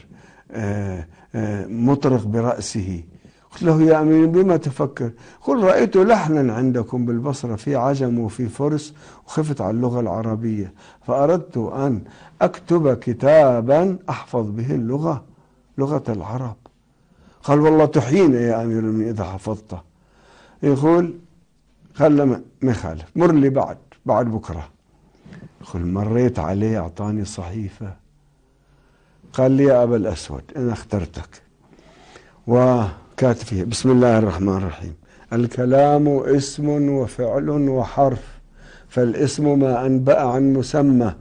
مطرق برأسه، قلت له يا أمير بما تفكر؟ قل رأيت لحنا عندكم بالبصرة في عجم وفي فرس وخفت على اللغة العربية، فأردت أن أكتب كتابا أحفظ به اللغة، لغة العرب. قال والله تحيينا يا أمير المؤمنين إذا حفظته. يقول قال ما يخالف، مر لي بعد بعد بكرة. يقول مريت عليه أعطاني صحيفة، قال لي يا أبا الأسود أنا اخترتك، وكاتب فيها بسم الله الرحمن الرحيم: الكلام اسم وفعل وحرف، فالاسم ما أنبأ عن مسمى،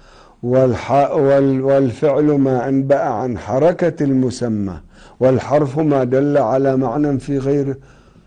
والفعل ما أنبأ عن حركة المسمى، والحرف ما دل على معنى في غيره.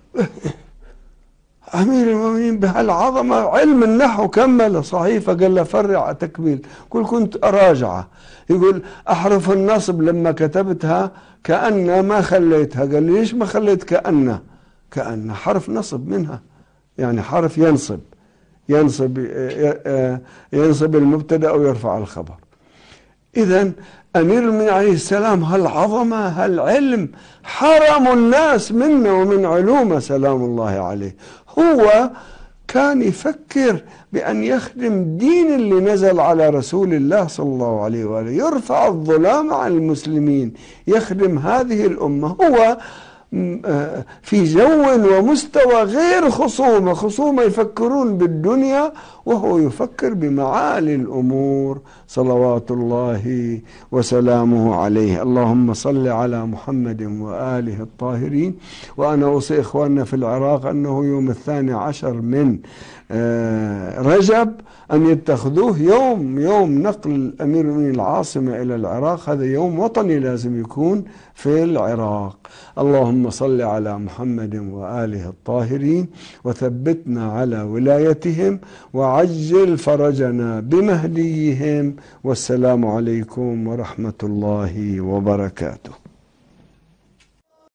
أمير المؤمنين بهالعظمة، علم النحو كمل صحيفة، قال له فرع تكميل. قل كنت أراجعه، يقول أحرف النصب لما كتبتها كأن ما خليتها. قال لي ليش ما خليت كأن؟ كأن حرف نصب منها، يعني حرف ينصب ينصب ينصب المبتدأ أو يرفع الخبر. إذن أمير المؤمنين عليه السلام هالعظمة هالعلم حرم الناس منه ومن علومه سلام الله عليه. هو كان يفكر بأن يخدم دين اللي نزل على رسول الله صلى الله عليه وآله، يرفع الظلام عن المسلمين، يخدم هذه الأمة. هو في جو ومستوى غير خصومة، خصومة يفكرون بالدنيا وهو يفكر بمعالي الأمور صلوات الله وسلامه عليه. اللهم صل على محمد وآله الطاهرين. وأنا أوصي إخواننا في العراق أنه يوم الثاني عشر من رجب أن يتخذوه يوم يوم نقل الأمير من العاصمة إلى العراق، هذا يوم وطني لازم يكون في العراق. اللهم صل على محمد وآله الطاهرين، وثبتنا على ولايتهم، وعجل فرجنا بمهديهم. والسلام عليكم ورحمة الله وبركاته.